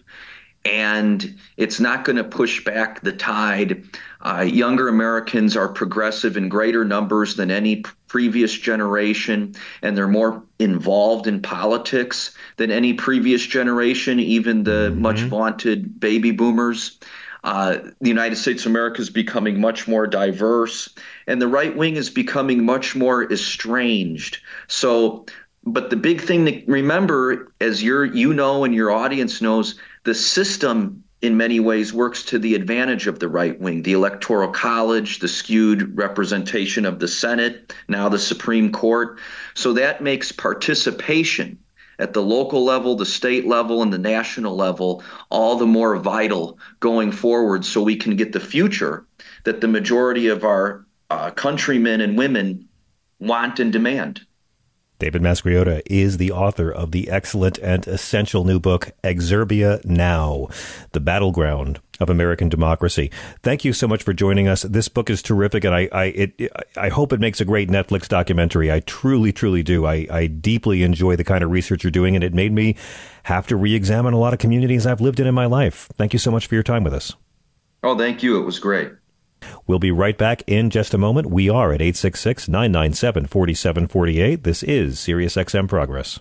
and it's not going to push back the tide. Uh, younger Americans are progressive in greater numbers than any p- previous generation, and they're more involved in politics than any previous generation, even the mm-hmm. much vaunted baby boomers. Uh, the United States of America is becoming much more diverse, and the right wing is becoming much more estranged. So, but the big thing to remember, as you're, you know, and your audience knows, the system in many ways works to the advantage of the right wing. The Electoral College, the skewed representation of the Senate, now the Supreme Court. So that makes participation at the local level, the state level, and the national level all the more vital going forward, so we can get the future that the majority of our uh, countrymen and women want and demand. David Mascriota is the author of the excellent and essential new book, Exurbia Now, The Battleground of American Democracy. Thank you so much for joining us. This book is terrific, and I I, it, I hope it makes a great Netflix documentary. I truly, truly do. I, I deeply enjoy the kind of research you're doing, and it made me have to re-examine a lot of communities I've lived in in my life. Thank you so much for your time with us. Oh, thank you. It was great. We'll be right back in just a moment. We are at eight six six, nine nine seven, four seven four eight. This is SiriusXM Progress.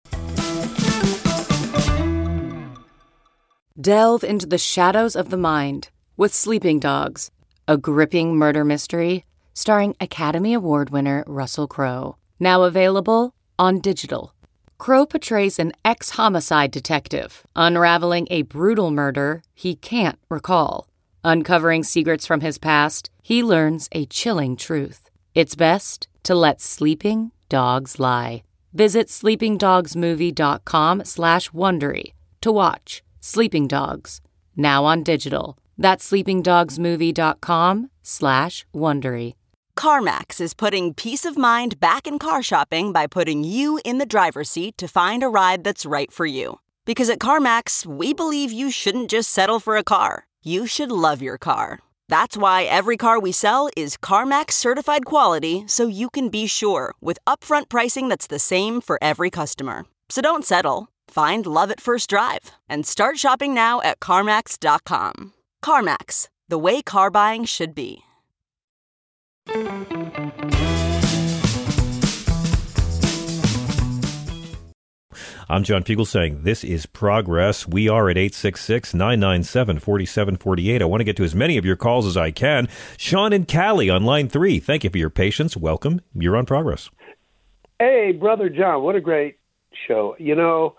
Delve into the shadows of the mind with Sleeping Dogs, a gripping murder mystery starring Academy Award winner Russell Crowe. Now available on digital. Crowe portrays an ex-homicide detective unraveling a brutal murder he can't recall. Uncovering secrets from his past, he learns a chilling truth. It's best to let sleeping dogs lie. Visit sleepingdogsmovie.com slash Wondery to watch Sleeping Dogs, now on digital. That's sleepingdogsmovie.com slash Wondery. CarMax is putting peace of mind back in car shopping by putting you in the driver's seat to find a ride that's right for you. Because at CarMax, we believe you shouldn't just settle for a car. You should love your car. That's why every car we sell is CarMax certified quality, so you can be sure with upfront pricing that's the same for every customer. So don't settle. Find love at first drive and start shopping now at CarMax dot com. CarMax, the way car buying should be. I'm John Fugelsang. This is Progress. We are at eight six six, nine nine seven, four seven four eight. I want to get to as many of your calls as I can. Sean and Callie on line three. Thank you for your patience. Welcome. You're on Progress. Hey, Brother John, what a great show. You know,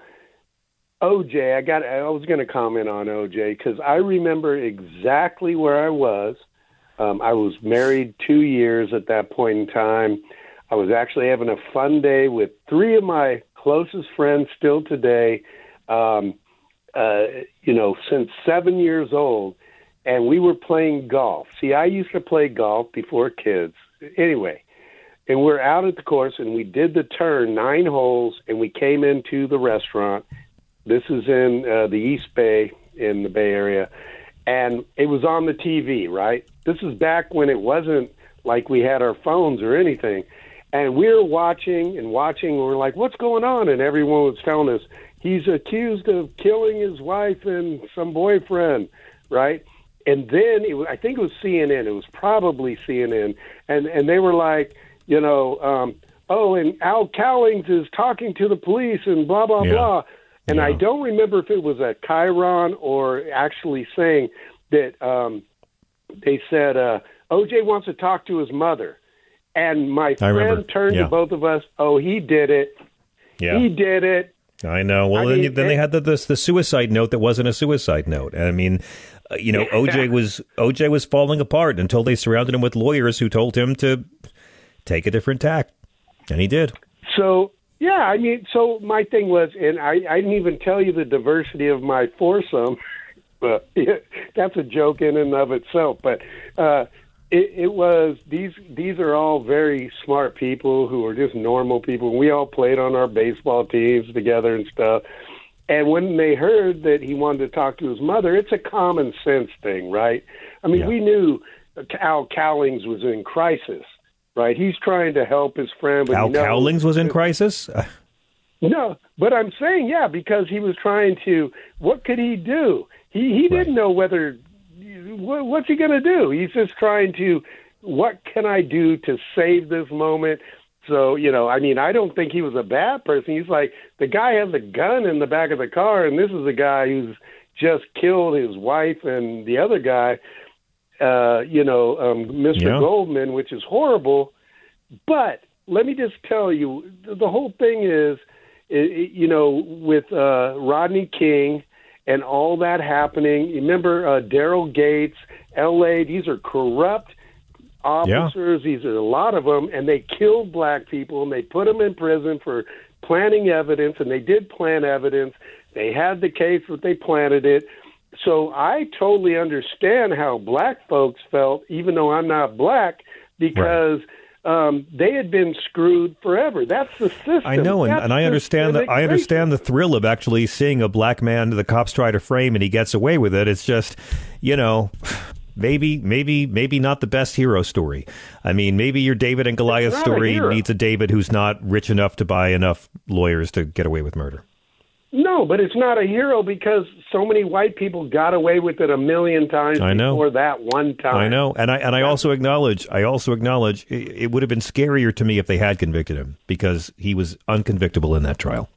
O J, I got. I was going to comment on O J because I remember exactly where I was. Um, I was married two years at that point in time. I was actually having a fun day with three of my closest friends still today, um, uh, you know, since seven years old, and we were playing golf. See, I used to play golf before kids. Anyway, and we're out at the course, and we did the turn, nine holes, and we came into the restaurant. This is in uh, the East Bay, in the Bay Area, and it was on the T V, right? This is back when it wasn't like we had our phones or anything. And we were watching and watching, and we're like, what's going on? And everyone was telling us, he's accused of killing his wife and some boyfriend, right? And then, it was, I think it was C N N. It was probably C N N. And, and they were like, you know, um, oh, and Al Cowlings is talking to the police and blah, blah, yeah. blah. And yeah. I don't remember if it was a chyron or actually saying that um, they said uh, O J wants to talk to his mother. And my friend turned yeah. to both of us, oh, he did it. Yeah. He did it. I know. Well, I then, mean, then it, they had the, the the suicide note that wasn't a suicide note. I mean, uh, you know, O J was O J was falling apart until they surrounded him with lawyers who told him to take a different tack. And he did. So, yeah, I mean, so my thing was, and I, I didn't even tell you the diversity of my foursome, but yeah, that's a joke in and of itself. But uh, it, it was, these these are all very smart people who are just normal people. We all played on our baseball teams together and stuff. And when they heard that he wanted to talk to his mother, it's a common sense thing, right? I mean, yeah. we knew Al Cowlings was in crisis. Right, he's trying to help his friend. But Al you know, Cowlings was in crisis? No, but I'm saying, yeah, because he was trying to, what could he do? He he didn't right. know whether, what, what's he going to do? He's just trying to, what can I do to save this moment? So, you know, I mean, I don't think he was a bad person. He's like, the guy has a gun in the back of the car, and this is a guy who's just killed his wife and the other guy. Uh, you know, um, Mister Yeah. Goldman, which is horrible. But let me just tell you, the whole thing is, it, you know, with uh, Rodney King and all that happening. Remember uh, Daryl Gates, L A, these are corrupt officers. Yeah. These are a lot of them, and they killed black people, and they put them in prison for planting evidence, and they did plant evidence. They had the case, but they planted it. So I totally understand how black folks felt, even though I'm not black, because right. um, they had been screwed forever. That's the system. I know, and, and I understand the, I understand the thrill of actually seeing a black man the cops try to frame and he gets away with it. It's just, you know, maybe, maybe, maybe not the best hero story. I mean, maybe your David and Goliath story a needs a David who's not rich enough to buy enough lawyers to get away with murder. No, but it's not a hero because so many white people got away with it a million times I know. before that one time. I know, and I and I also acknowledge, I also acknowledge it, it would have been scarier to me if they had convicted him because he was unconvictable in that trial.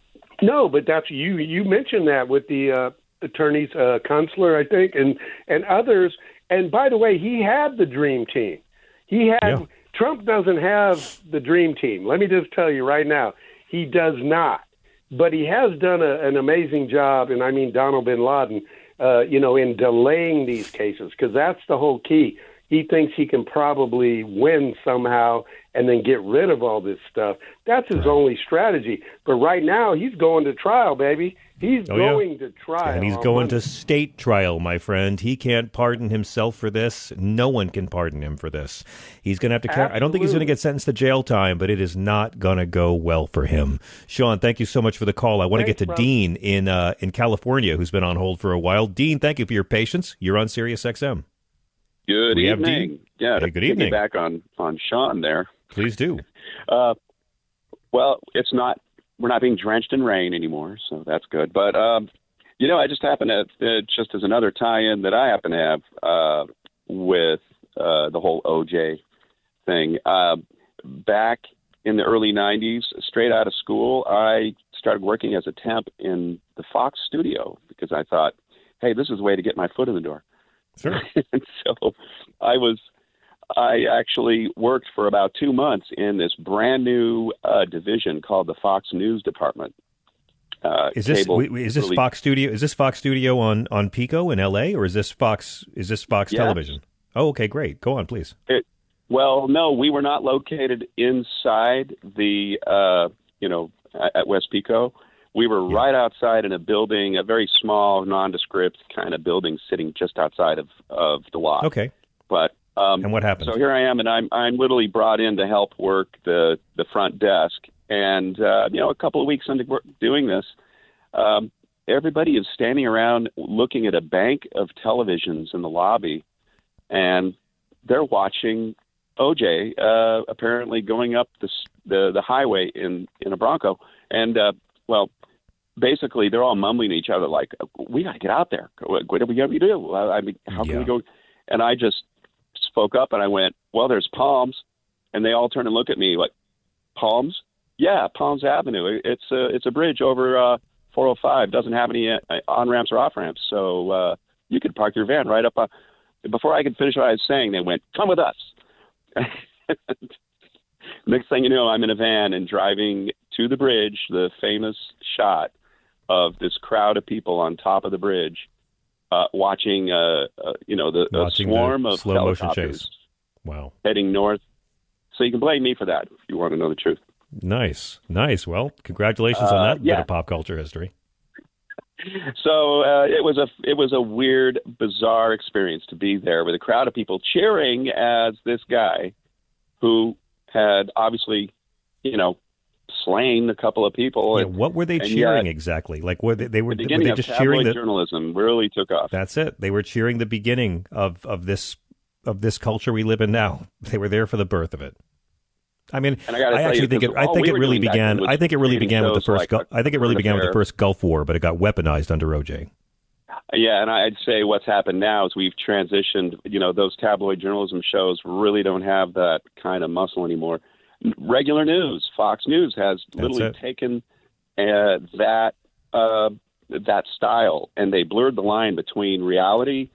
No, but that's you. You mentioned that with the uh, attorneys, uh, Kunstler, I think, and and others. And by the way, he had the dream team. He had yeah. Trump doesn't have the dream team. Let me just tell you right now, he does not. But he has done a, an amazing job, and I mean Donald bin Laden, uh, you know, in delaying these cases, because that's the whole key. He thinks he can probably win somehow and then get rid of all this stuff. That's his right. only strategy. But right now, he's going to trial, baby. He's oh, going yeah. to trial. And he's going Monday. to state trial, my friend. He can't pardon himself for this. No one can pardon him for this. He's going to have to carry. I don't think he's going to get sentenced to jail time, but it is not going to go well for him. Sean, thank you so much for the call. I want Thanks, to get to bro. Dean in uh, in California, who's been on hold for a while. Dean, thank you for your patience. You're on Sirius X M. Good we evening. Yeah, hey, good evening. Back on, on Sean there. Please do. Uh, well, it's not. We're not being drenched in rain anymore, so that's good. But, um, you know, I just happen to, uh, just as another tie-in that I happen to have uh, with uh, the whole O J thing, uh, back in the early nineties, straight out of school, I started working as a temp in the Fox studio because I thought, hey, this is a way to get my foot in the door. Sure. And so I was, I actually worked for about two months in this brand new uh, division called the Fox News Department. Uh, is this cable, wait, is this really, Fox Studio? Is this Fox Studio on, on Pico in L A, or is this Fox? Is this Fox yes. Television? Oh, okay, great. Go on, please. It, well, no, we were not located inside the, uh, you know, at West Pico. We were yeah. right outside in a building, a very small, nondescript kind of building, sitting just outside of, of the lot. Okay. But um, and what happened? So here I am, and I'm I'm literally brought in to help work the the front desk. And, uh, you know, a couple of weeks into doing this, um, everybody is standing around looking at a bank of televisions in the lobby, and they're watching O J uh, apparently going up the, the the highway in, in a Bronco. And, uh, well, basically they're all mumbling to each other like, we got to get out there. What are we going to do? I mean, how can yeah. we go? And I just spoke up and I went, well, there's Palms. And they all turn and look at me like, Palms? Yeah, Palms Avenue. It's a it's a bridge over uh, four oh five. Doesn't have any uh, on ramps or off ramps, so uh, you could park your van right up. Uh, before I could finish what I was saying, they went, "Come with us." Next thing you know, I'm in a van and driving to the bridge. The famous shot of this crowd of people on top of the bridge, uh, watching, uh, uh, you know, the a swarm the of slow motion helicopters chase. Wow, heading north. So you can blame me for that if you want to know the truth. Nice, nice. Well, congratulations uh, on that yeah. bit of pop culture history. So uh, it was a it was a weird, bizarre experience to be there with a crowd of people cheering as this guy, who had obviously, you know, slain a couple of people. Yeah, and, what were they cheering exactly? Like, were they, they were, the were they just of cheering the journalism really took off. That's it. They were cheering the beginning of, of this of this culture we live in now. They were there for the birth of it. I mean, I, I actually you, think it. I think we it really began. I think it really began with the first. Like Gulf, I think it really began with the first Gulf War, but it got weaponized under O J. Yeah, and I'd say what's happened now is we've transitioned. You know, those tabloid journalism shows really don't have that kind of muscle anymore. Regular news, Fox News has literally taken uh, that uh, that style, and they blurred the line between reality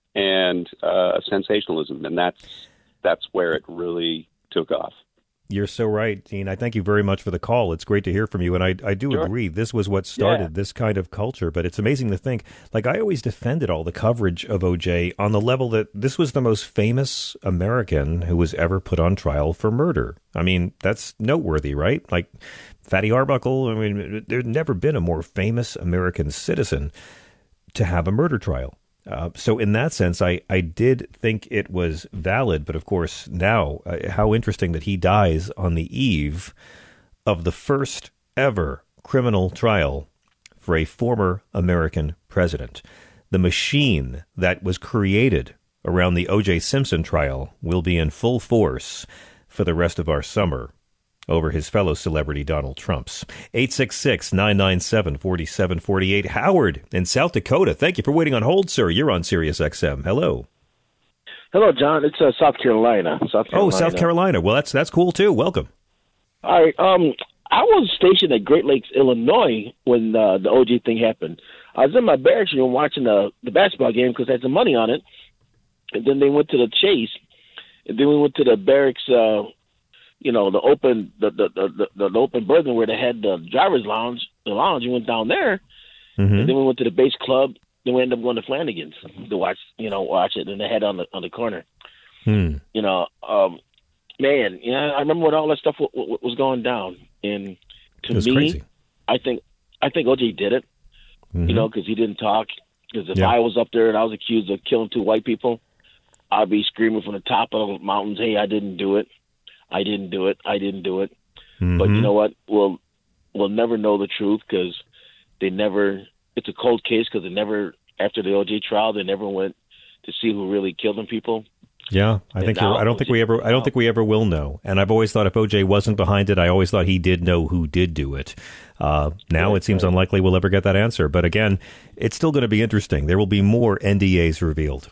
and uh, sensationalism, and that's that's where it really took off. You're so right, Dean. I thank you very much for the call. It's great to hear from you. And I, I do sure. agree. This was what started yeah. this kind of culture. But it's amazing to think, like, I always defended all the coverage of O J on the level that this was the most famous American who was ever put on trial for murder. I mean, that's noteworthy, right? Like Fatty Arbuckle. I mean, there's never been a more famous American citizen to have a murder trial. Uh, so in that sense, I, I did think it was valid. But of course, now, uh, how interesting that he dies on the eve of the first ever criminal trial for a former American president. The machine that was created around the O J Simpson trial will be in full force for the rest of our summer over his fellow celebrity Donald Trump's. eight six six, nine nine seven, four seven four eight. Howard in South Dakota. Thank you for waiting on hold, sir. You're on Sirius X M. Hello. Hello, John. It's uh, South Carolina. South Carolina. Oh, South Carolina. Well, that's that's cool, too. Welcome. All right. Um, I was stationed at Great Lakes, Illinois, when uh, the O J thing happened. I was in my barracks room watching the, the basketball game because I had some money on it. And then they went to the Chase. And then we went to the barracks uh you know, the open the the, the the the open berth where they had the driver's lounge, the lounge. We went down there, mm-hmm. and then we went to the base club. Then we ended up going to Flanagan's to watch, you know, watch it. And they had it on the on the corner. Hmm. You know, um, man, yeah, I remember when all that stuff w- w- was going down. And to me, crazy. I think I think O J did it. Mm-hmm. You know, because he didn't talk. Because if yeah. I was up there and I was accused of killing two white people, I'd be screaming from the top of the mountains, "Hey, I didn't do it. I didn't do it. I didn't do it." Mm-hmm. But you know what? We'll we'll never know the truth because they never. It's a cold case because they never. After the O J trial, they never went to see who really killed them people. Yeah, I think you're, I don't think we ever. I don't think we ever will know. And I've always thought if O J wasn't behind it, I always thought he did know who did do it. Uh, now yeah, it seems right. unlikely we'll ever get that answer. But again, it's still going to be interesting. There will be more N D As revealed.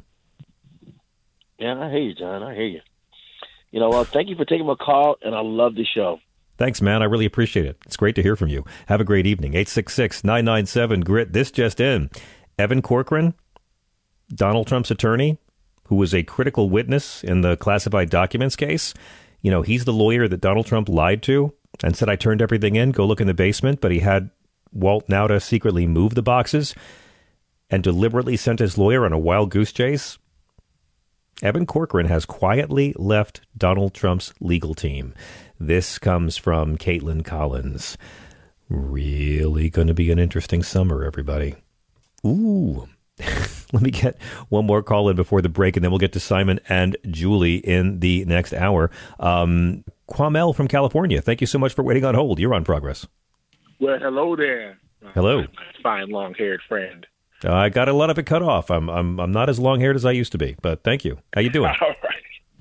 Yeah, I hear you, John. I hear you. You know, well, thank you for taking my call, and I love the show. Thanks, man. I really appreciate it. It's great to hear from you. Have a great evening. eight six six, nine nine seven, G R I T. This just in. Evan Corcoran, Donald Trump's attorney, who was a critical witness in the classified documents case. You know, he's the lawyer that Donald Trump lied to and said, I turned everything in. Go look in the basement. But he had Walt Nauta secretly move the boxes and deliberately sent his lawyer on a wild goose chase. Evan Corcoran has quietly left Donald Trump's legal team. This comes from Caitlin Collins. Really going to be an interesting summer, everybody. Ooh. Let me get one more call in before the break, and then we'll get to Simon and Julie in the next hour. Um, Quamel from California, thank you so much for waiting on hold. You're on Progress. Well, hello there. Hello. My fine long-haired friend. Uh, I got a lot of it cut off. I'm I'm I'm not as long-haired as I used to be, but thank you. How you doing? All right.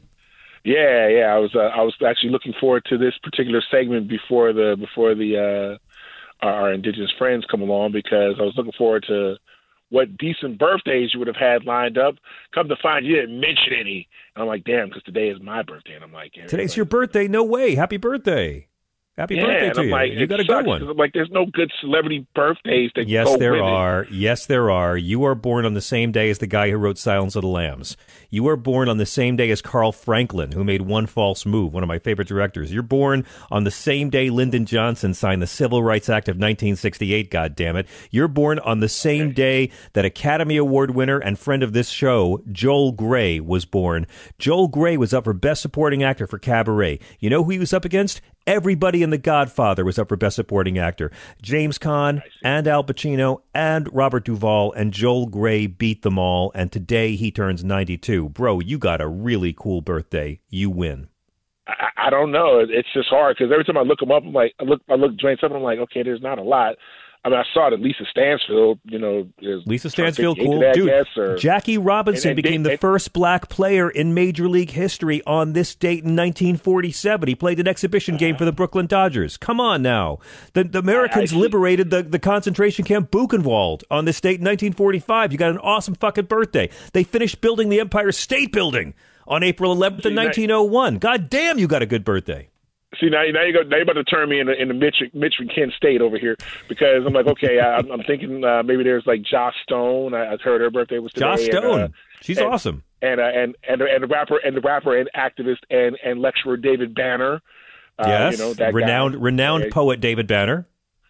Yeah, yeah. I was uh, I was actually looking forward to this particular segment before the before the uh, our Indigenous friends come along, because I was looking forward to what decent birthdays you would have had lined up. Come to find you didn't mention any. And I'm like, damn, because today is my birthday. And I'm like, yeah, today's your birthday? No way. Happy birthday. Happy yeah, birthday and to I'm you. Like, you got a good one. I'm like, there's no good celebrity birthdays that Yes, go there with are. it. Yes, there are. You are born on the same day as the guy who wrote Silence of the Lambs. You are born on the same day as Carl Franklin, who made One False Move, one of my favorite directors. You're born on the same day Lyndon Johnson signed the Civil Rights Act of nineteen sixty-eight, goddammit. You're born on the same Okay. day that Academy Award winner and friend of this show, Joel Grey, was born. Joel Grey was up for Best Supporting Actor for Cabaret. You know who he was up against? Everybody in The Godfather was up for Best Supporting Actor. James Caan and Al Pacino and Robert Duvall, and Joel Grey beat them all, and today he turns ninety-two. Bro, you got a really cool birthday. You win. I, I don't know. It's just hard because every time I look them up, I'm like, I look, I look Dwayne something. I'm like, okay, there's not a lot. I mean, I saw that Lisa Stansfield, you know, is Lisa Stansfield, into cool. that, Dude, yes, or, Jackie Robinson and, and, became and, the and, first black player in Major League history on this date in nineteen forty-seven. He played an exhibition game for the Brooklyn Dodgers. Come on now. The, the Americans I, I liberated the, the concentration camp Buchenwald on this date in nineteen forty-five. You got an awesome fucking birthday. They finished building the Empire State Building on April eleventh in nineteen oh one. God damn, you got a good birthday. See, now, now you go. Now you're about to turn me into, into Mitch, Mitch and Kent State over here, because I'm like, okay, I, I'm, I'm thinking uh, maybe there's like Joss Stone. I, I heard her birthday was today. Joss Stone, and, uh, she's and, awesome. And uh, and and and the rapper and the rapper and activist and, and lecturer David Banner. Uh, Yes, you know, that renowned guy. renowned Okay. poet David Banner.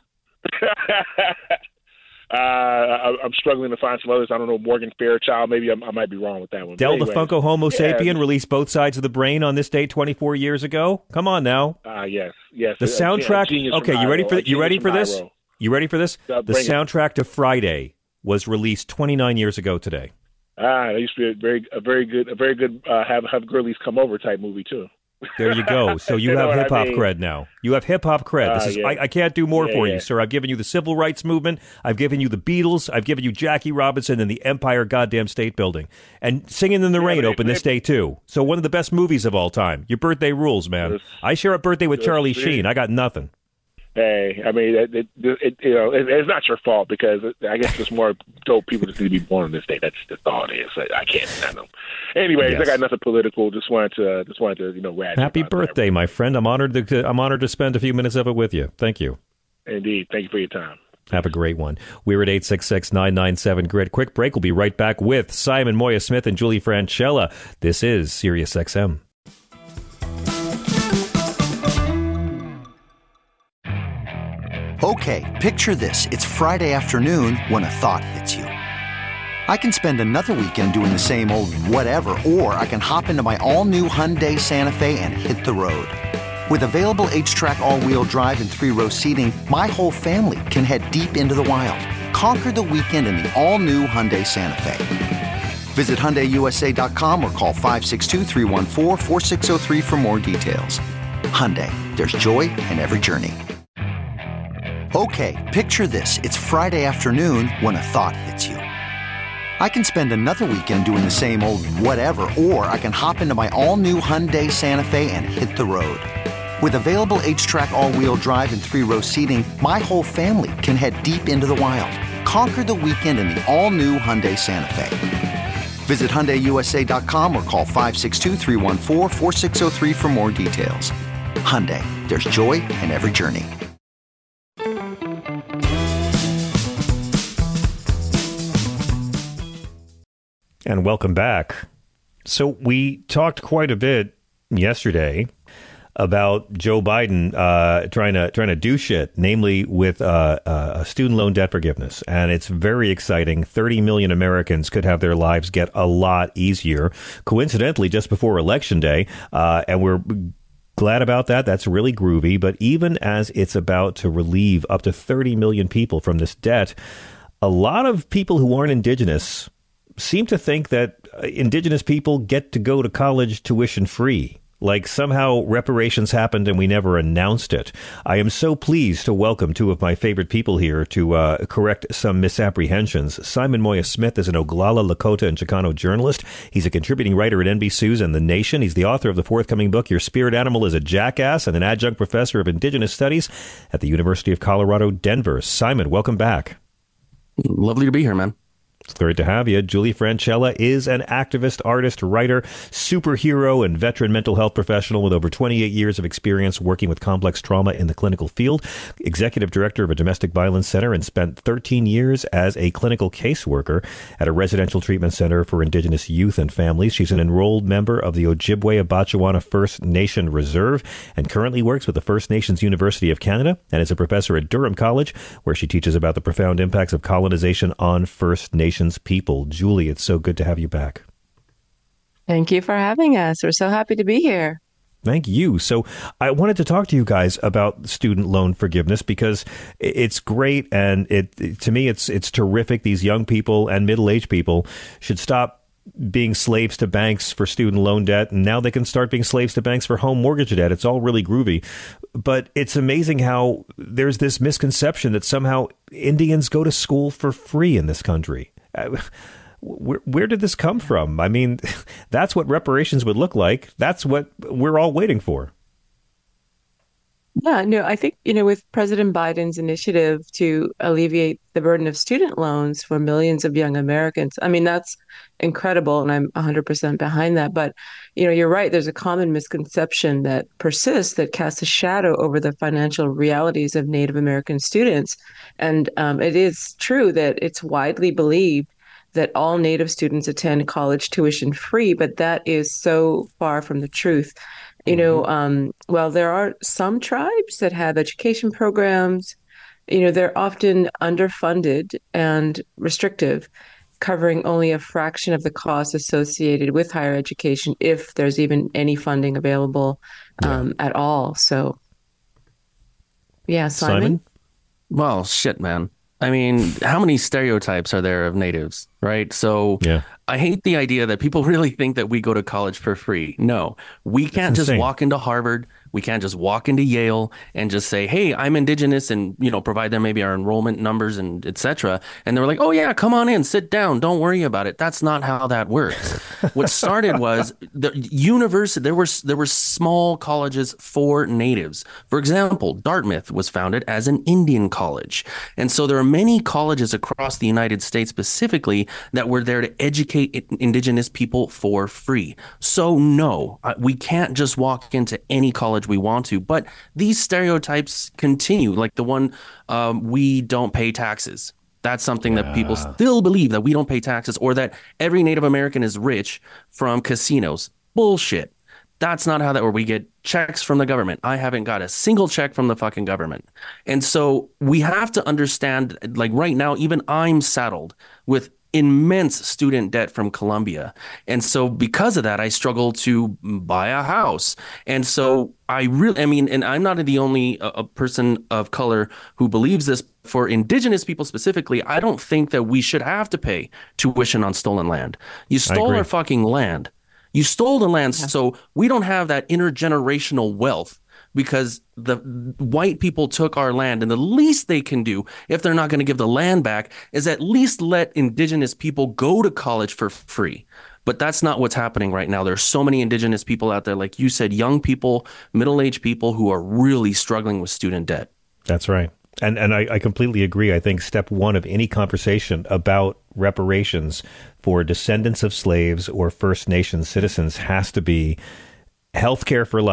uh, I, I'm struggling to find some others. I don't know, Morgan Fairchild. Maybe I'm, I might be wrong with that one. Del But the anyway, Funko Homo yeah, Sapien released Both Sides of the Brain on this date twenty-four years ago. Come on now. Uh, yes, yes. The A- a soundtrack. genius Okay, from you ready Iowa, for a th- you ready genius for from this? Iowa. You ready for this? Uh, The bring it. soundtrack to Friday was released twenty-nine years ago today. Ah, that used to be a very, a very good, a very good uh, have have girlies come over type movie too. There you go. So you, You know have what I hip hop mean? cred now. You have hip hop cred. This Uh, is yeah. I, I can't do more Yeah, for yeah. you, sir. I've given you the civil rights movement. I've given you the Beatles. I've given you Jackie Robinson and the Empire Goddamn State Building. And Singing in the Yeah, Rain but it- opened this it- day too. So one of the best movies of all time. Your birthday rules, man. Yes. I share a birthday with Yes, Charlie it- Sheen. I got nothing. Hey, I mean, it, it, it, you know, it, it's not your fault, because I guess there's more dope people that need to be born on this day. That's just all it is. I, I can't stand them. Anyways, Yes. I got nothing political. Just wanted to, just wanted to, you know, rant. Happy about that. birthday, my friend. I'm honored to I'm honored to spend a few minutes of it with you. Thank you. Indeed. Thank you for your time. Have a great one. We're at eight six six, nine nine seven, G R I T. Quick break. We'll be right back with Simon Moya Smith and Julie Franchella. This is Sirius X M. Okay, picture this. It's Friday afternoon when a thought hits you. I can spend another weekend doing the same old whatever, or I can hop into my all-new Hyundai Santa Fe and hit the road. With available H-Track all-wheel drive and three-row seating, my whole family can head deep into the wild. Conquer the weekend in the all-new Hyundai Santa Fe. Visit Hyundai U S A dot com or call five six two, three one four, four six zero three for more details. Hyundai, there's joy in every journey. Okay, picture this. It's Friday afternoon when a thought hits you. I can spend another weekend doing the same old whatever, or I can hop into my all-new Hyundai Santa Fe and hit the road. With available H-Track all-wheel drive and three-row seating, my whole family can head deep into the wild. Conquer the weekend in the all-new Hyundai Santa Fe. Visit Hyundai U S A dot com or call five six two, three one four, four six zero three for more details. Hyundai, there's joy in every journey. And welcome back. So we talked quite a bit yesterday about Joe Biden uh, trying to trying to do shit, namely with uh, uh, student loan debt forgiveness. And it's very exciting. thirty million Americans could have their lives get a lot easier, coincidentally, just before Election Day. Uh, and we're glad about that. That's really groovy. But even as it's about to relieve up to thirty million people from this debt, a lot of people who aren't indigenous seem to think that indigenous people get to go to college tuition free. Like somehow reparations happened and we never announced it. I am so pleased to welcome two of my favorite people here to uh, correct some misapprehensions. Simon Moya Smith is an Oglala, Lakota, and Chicano journalist. He's a contributing writer at N B C News and The Nation. He's the author of the forthcoming book, Your Spirit Animal is a Jackass, and an adjunct professor of Indigenous Studies at the University of Colorado, Denver. Simon, welcome back. Lovely to be here, man. It's great to have you. Julie Francella is an activist, artist, writer, superhero, and veteran mental health professional with over twenty-eight years of experience working with complex trauma in the clinical field. Executive director of a domestic violence center, and spent thirteen years as a clinical caseworker at a residential treatment center for Indigenous youth and families. She's an enrolled member of the Ojibwe-Abachawana First Nation Reserve and currently works with the First Nations University of Canada and is a professor at Durham College, where she teaches about the profound impacts of colonization on First Nations people. Julie, it's so good to have you back. Thank you for having us. We're so happy to be here. Thank you. So I wanted to talk to you guys about student loan forgiveness because it's great. And it, to me, it's it's terrific. These young people and middle-aged people should stop being slaves to banks for student loan debt. And now they can start being slaves to banks for home mortgage debt. It's all really groovy. But it's amazing how there's this misconception that somehow Indians go to school for free in this country. Where, where did this come from? I mean, that's what reparations would look like. That's what we're all waiting for. Yeah, no, I think, you know, with President Biden's initiative to alleviate the burden of student loans for millions of young Americans, I mean, that's incredible. And I'm one hundred percent behind that. But, you know, you're right. There's a common misconception that persists that casts a shadow over the financial realities of Native American students. And um, it is true that it's widely believed that all Native students attend college tuition free, but that is so far from the truth. You know, um, well, there are some tribes that have education programs. You know, they're often underfunded and restrictive, covering only a fraction of the costs associated with higher education, if there's even any funding available um, yeah. at all. So, yeah, Simon? Simon? Well, shit, man. I mean, how many stereotypes are there of natives, right? So yeah. I hate the idea that people really think that we go to college for free. No, we can't just walk into Harvard. We can't just walk into Yale and just say, hey, I'm Indigenous, and, you know, provide them maybe our enrollment numbers and et cetera. And they're like, oh, yeah, come on in, sit down. Don't worry about it. That's not how that works. What started was the university. There were there were small colleges for natives. For example, Dartmouth was founded as an Indian college. And so there are many colleges across the United States specifically that were there to educate Indigenous people for free. So, no, we can't just walk into any college we want to, but these stereotypes continue, like the one um, we don't pay taxes. That's something yeah. that people still believe, that we don't pay taxes, or that every Native American is rich from casinos. Bullshit. That's not how that, or we get checks from the government. I haven't got a single check from the fucking government. And so we have to understand, like right now, even I'm saddled with immense student debt from Columbia. And so because of that, I struggle to buy a house. And so I really, I mean, and I'm not the only uh, a person of color who believes this. For Indigenous people specifically, I don't think that we should have to pay tuition on stolen land. You stole our fucking land. You stole the land, yeah. so we don't have that intergenerational wealth, because the white people took our land, and the least they can do, if they're not going to give the land back, is at least let Indigenous people go to college for free. But that's not what's happening right now. There's so many Indigenous people out there, like you said, young people, middle-aged people who are really struggling with student debt. That's right. And and I, I completely agree. I think step one of any conversation about reparations for descendants of slaves or First Nation citizens has to be healthcare for life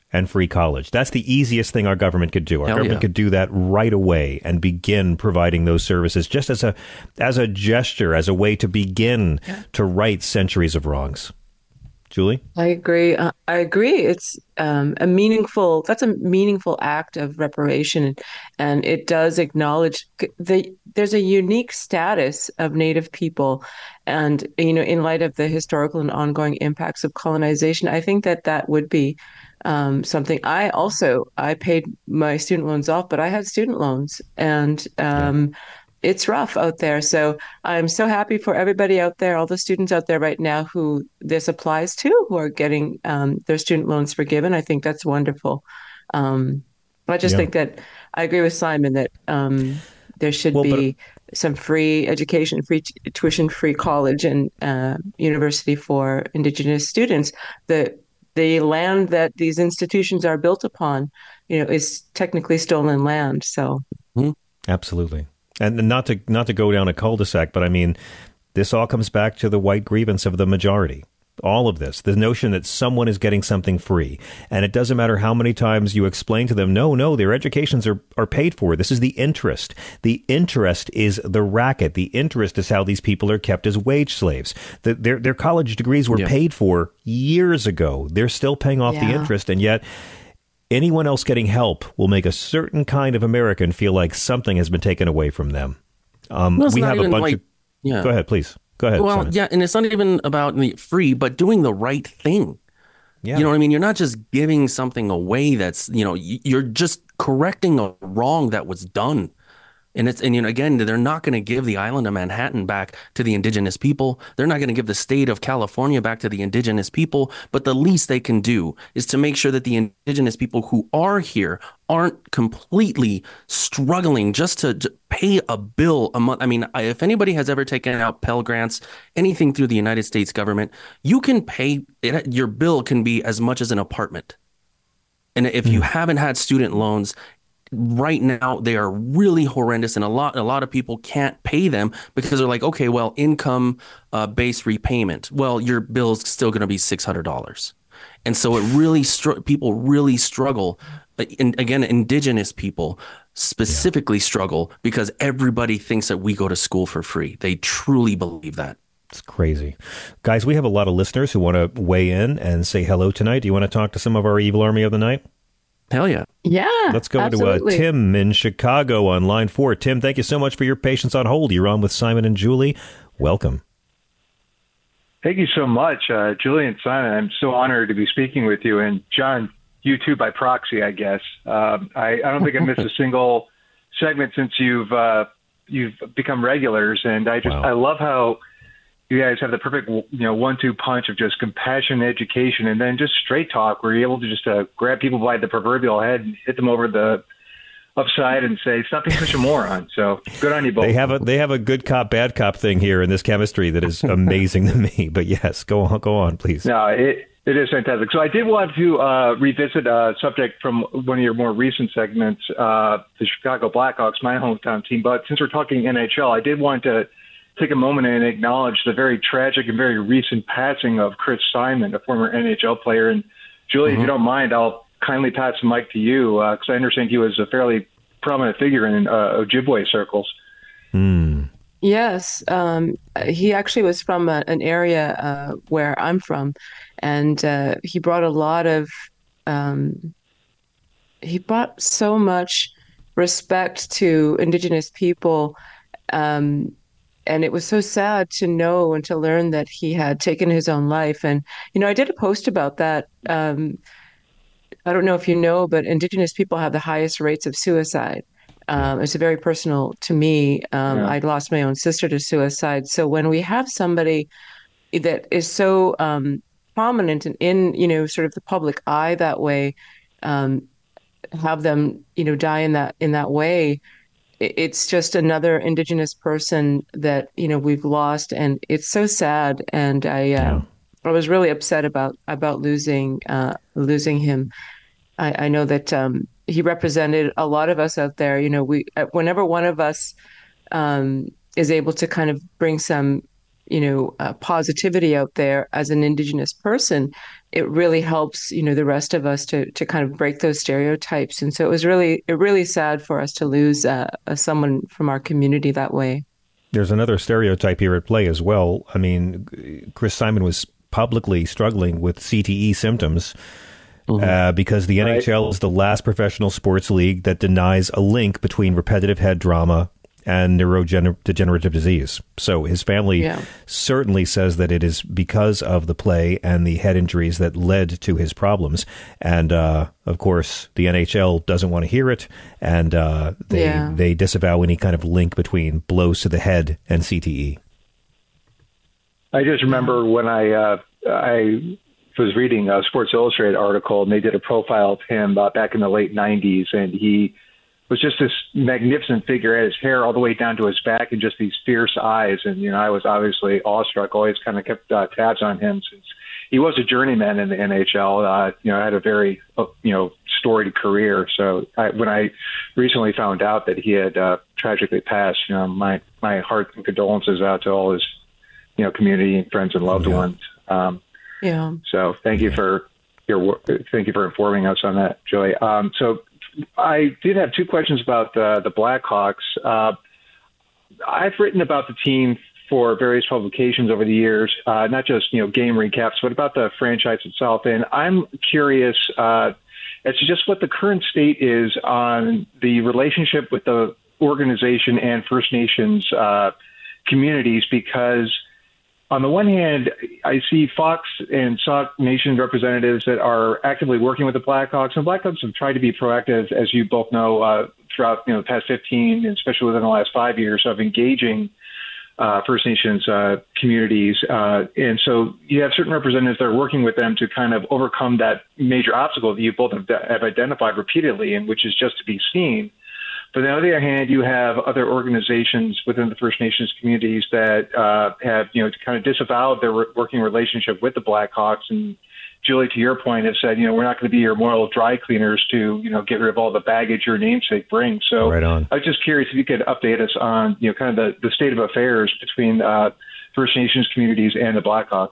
and free college. That's the easiest thing our government could do. Our Hell government yeah. could do that right away and begin providing those services just as a as a gesture, as a way to begin yeah. to right centuries of wrongs. Julie? I agree. Uh, I agree. It's um, a meaningful, that's a meaningful act of reparation. And it does acknowledge the, there's a unique status of Native people. And, you know, in light of the historical and ongoing impacts of colonization, I think that that would be um, something. I also, I paid my student loans off, but I had student loans. And um, yeah. It's rough out there. So I'm so happy for everybody out there, all the students out there right now who this applies to, who are getting um, their student loans forgiven. I think that's wonderful. Um, I just yeah. think that I agree with Simon that um, there should well, be but... some free education, free t- tuition, free college and uh, university for Indigenous students. The the land that these institutions are built upon, you know, is technically stolen land. So mm-hmm. Absolutely. And not to not to go down a cul-de-sac, but I mean, this all comes back to the white grievance of the majority. All of this, the notion that someone is getting something free. And it doesn't matter how many times you explain to them, no, no, their educations are, are paid for. This is the interest. The interest is the racket. The interest is how these people are kept as wage slaves. The, their, their college degrees were yeah. paid for years ago. They're still paying off yeah. the interest. And yet anyone else getting help will make a certain kind of American feel like something has been taken away from them. Um, well, we have a bunch like, of... Yeah. Go ahead, please. Go ahead. Well, Simon. yeah, and it's not even about the free, but doing the right thing. Yeah. You know what I mean? You're not just giving something away that's, you know, you're just correcting a wrong that was done. And it's, and you know, again, they're not going to give the island of Manhattan back to the indigenous people. They're not going to give the state of California back to the indigenous people. But the least they can do is to make sure that the indigenous people who are here aren't completely struggling just to, to pay a bill a month. I mean, if anybody has ever taken out Pell Grants, anything through the United States government, you can pay it. Your bill can be as much as an apartment. And if mm. you haven't had student loans, right now they are really horrendous, and a lot a lot of people can't pay them because they're like, okay, well, income uh, based repayment. Well, your bill's still going to be six hundred dollars, and so it really str- people really struggle. And again, indigenous people specifically yeah. struggle because everybody thinks that we go to school for free. They truly believe that. It's crazy, guys. We have a lot of listeners who want to weigh in and say hello tonight. Do you want to talk to some of our evil army of the night? Hell yeah. Yeah. Let's go absolutely. to uh, Tim in Chicago on line four. Tim, thank you so much for your patience on hold. You're on with Simon and Julie. Welcome. Thank you so much, uh, Julie and Simon. I'm so honored to be speaking with you. And John, you too by proxy, I guess. Um, I, I don't think I missed a single segment since you've uh, you've become regulars. And I just wow. I love how you guys have the perfect, you know, one-two punch of just compassion, education, and then just straight talk where you're able to just uh, grab people by the proverbial head and hit them over the upside and say, stop being such a moron. So good on you both. They have a they have a good cop, bad cop thing here in this chemistry that is amazing to me. But yes, go on, go on, please. No, it it is fantastic. So I did want to uh, revisit a subject from one of your more recent segments, uh, the Chicago Blackhawks, my hometown team. But since we're talking N H L, I did want to take a moment and acknowledge the very tragic and very recent passing of Chris Simon, a former N H L player. And Julie, mm-hmm. if you don't mind, I'll kindly pass the mic to you because uh, I understand he was a fairly prominent figure in uh, Ojibwe circles. Mm. Yes, um, he actually was from a, an area uh, where I'm from, and uh, he brought a lot of, um, he brought so much respect to Indigenous people. Um, And it was so sad to know and to learn that he had taken his own life. And, you know, I did a post about that. Um, I don't know if you know, but Indigenous people have the highest rates of suicide. Um, it's very personal to me. Um, yeah. I lost my own sister to suicide. So when we have somebody that is so um, prominent and in, you know, sort of the public eye that way, um, have them, you know, die in that in that way, it's just another Indigenous person that, you know, we've lost, and it's so sad. And I, uh, yeah. I was really upset about about losing uh, losing him. I, I know that um, he represented a lot of us out there. You know, we whenever one of us um, is able to kind of bring some, you know, uh, positivity out there as an Indigenous person, it really helps, you know, the rest of us to to kind of break those stereotypes. And so it was really it really sad for us to lose uh, someone from our community that way. There's another stereotype here at play as well. I mean, Chris Simon was publicly struggling with C T E symptoms mm-hmm. uh, because the right. N H L is the last professional sports league that denies a link between repetitive head trauma and neurodegenerative disease. So his family yeah. certainly says that it is because of the play and the head injuries that led to his problems. And, uh, of course, the N H L doesn't want to hear it, and uh, they yeah. they disavow any kind of link between blows to the head and C T E. I just remember when I uh, I was reading a Sports Illustrated article, and they did a profile of him uh, back in the late nineties, and he was just this magnificent figure. Had his hair all the way down to his back and just these fierce eyes. And, you know, I was obviously awestruck, always kind of kept uh, tabs on him since he was a journeyman in the N H L. Uh, you know, had a very, uh, you know, storied career. So I, when I recently found out that he had uh, tragically passed, you know, my, my heart and condolences out to all his, you know, community and friends and loved yeah. ones. Um, yeah. So thank you for your work. Thank you for informing us on that, Joy. Um, so, I did have two questions about uh, the Blackhawks. Uh, I've written about the team for various publications over the years, uh, not just, you know, game recaps, but about the franchise itself. And I'm curious uh, as to just what the current state is on the relationship with the organization and First Nations uh, communities, because on the one hand, I see Fox and Sauk Nation representatives that are actively working with the Blackhawks, and Blackhawks have tried to be proactive, as you both know, uh, throughout you know the past fifteen, and especially within the last five years, of engaging uh, First Nations uh, communities. Uh, and so you have certain representatives that are working with them to kind of overcome that major obstacle that you both have, have identified repeatedly, and which is just to be seen. But on the other hand, you have other organizations within the First Nations communities that uh, have, you know, kind of disavowed their working relationship with the Blackhawks. And Julie, to your point, have said, you know, we're not going to be your moral dry cleaners to, you know, get rid of all the baggage your namesake brings. So right on. I was just curious if you could update us on, you know, kind of the, the state of affairs between uh, First Nations communities and the Blackhawks.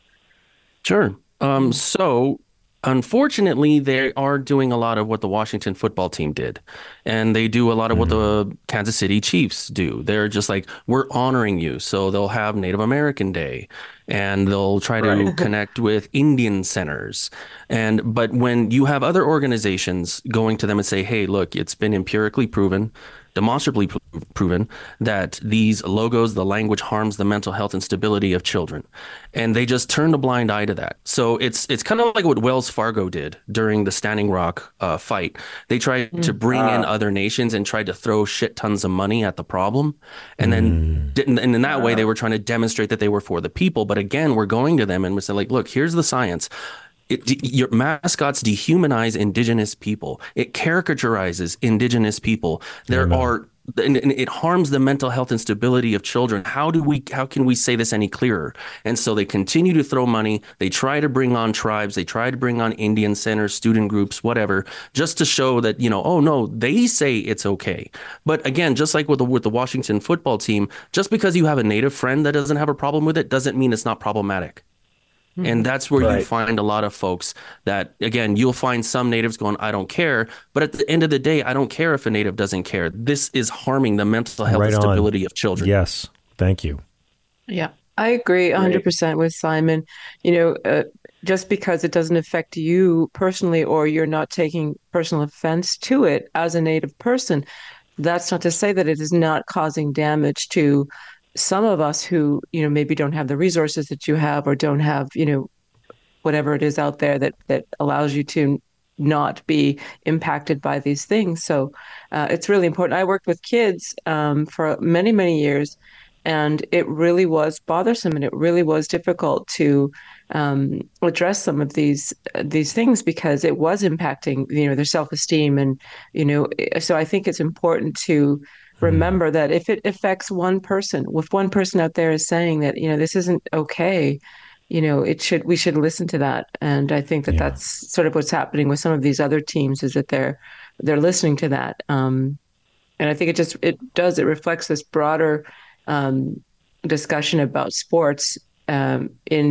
Sure. Um, so unfortunately, they are doing a lot of what the Washington football team did, and they do a lot of what the Kansas City Chiefs do. They're just like, we're honoring you. So they'll have Native American Day, and they'll try to right. connect with Indian centers. And but when you have other organizations going to them and say, hey, look, it's been empirically proven, demonstrably pr- proven that these logos, the language harms the mental health and stability of children. And they just turned a blind eye to that. So it's it's kind of like what Wells Fargo did during the Standing Rock uh, fight. They tried mm. to bring uh. in other nations and tried to throw shit tons of money at the problem. And mm. then didn't, and in that uh. way, they were trying to demonstrate that they were for the people. But again, we're going to them and we're saying, like, look, here's the science. It, your mascots dehumanize Indigenous people. It caricaturizes Indigenous people. There Amen. are, and, and it harms the mental health and stability of children. How do we, how can we say this any clearer? And so they continue to throw money. They try to bring on tribes. They try to bring on Indian centers, student groups, whatever, just to show that, you know, oh no, they say it's okay. But again, just like with the, with the Washington football team, just because you have a Native friend that doesn't have a problem with it doesn't mean it's not problematic. And that's where right. you find a lot of folks that, again, you'll find some natives going, I don't care. But at the end of the day, I don't care if a native doesn't care. This is harming the mental health right and stability on. of children. Yes. Thank you. Yeah, I agree one hundred percent with Simon. You know, uh, just because it doesn't affect you personally, or you're not taking personal offense to it as a native person, that's not to say that it is not causing damage to some of us who, you know, maybe don't have the resources that you have, or don't have, you know, whatever it is out there that that allows you to not be impacted by these things. So uh, it's really important. I worked with kids um, for many, many years, and it really was bothersome, and it really was difficult to um, address some of these uh, these things, because it was impacting, you know, their self-esteem. And, you know, so I think it's important to remember that if it affects one person, if one person out there is saying that, you know, this isn't okay, you know, it should, we should listen to that. And I think that yeah. that's sort of what's happening with some of these other teams, is that they're, they're listening to that. Um, and I think it just, it does, it reflects this broader um, discussion about sports um, in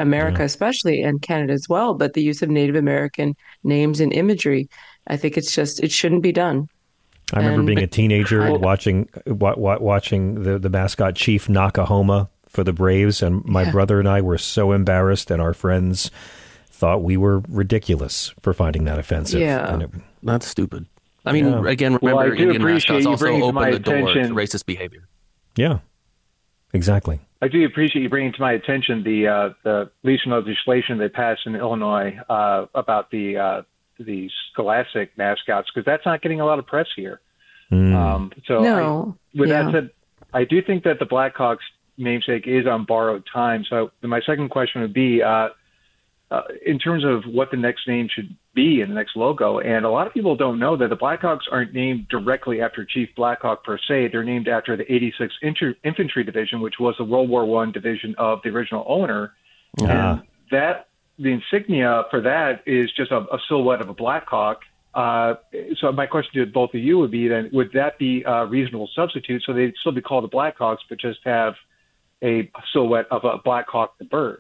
America Yeah. especially, and Canada as well, but the use of Native American names and imagery, I think it's just, it shouldn't be done. I remember And- being a teenager I- watching wa- wa- watching the, the mascot Chief Nakahoma for the Braves, and my Yeah. brother and I were so embarrassed, and our friends thought we were ridiculous for finding that offensive. Yeah. And it, That's stupid. I mean, Yeah. again, Well, I remember do Indian appreciate mascots you also bringing to open my the door to attention- racist behavior. yeah, exactly. I do appreciate you bringing to my attention the uh, the recent legislation they passed in Illinois uh, about the uh, the scholastic mascots, because that's not getting a lot of press here. Mm. Um, so No. I, with Yeah. that said, I do think that the Blackhawks namesake is on borrowed time. So my second question would be, uh, uh, in terms of what the next name should be in the next logo, and a lot of people don't know that the Blackhawks aren't named directly after Chief Blackhawk per se. They're named after the eighty-sixth Inter- Infantry Division, which was the World War One division of the original owner. Ah. And that the insignia for that is just a, a silhouette of a Blackhawk. Uh, so my question to both of you would be then, would that be a reasonable substitute? So they'd still be called the Blackhawks, but just have a silhouette of a Blackhawk, the bird.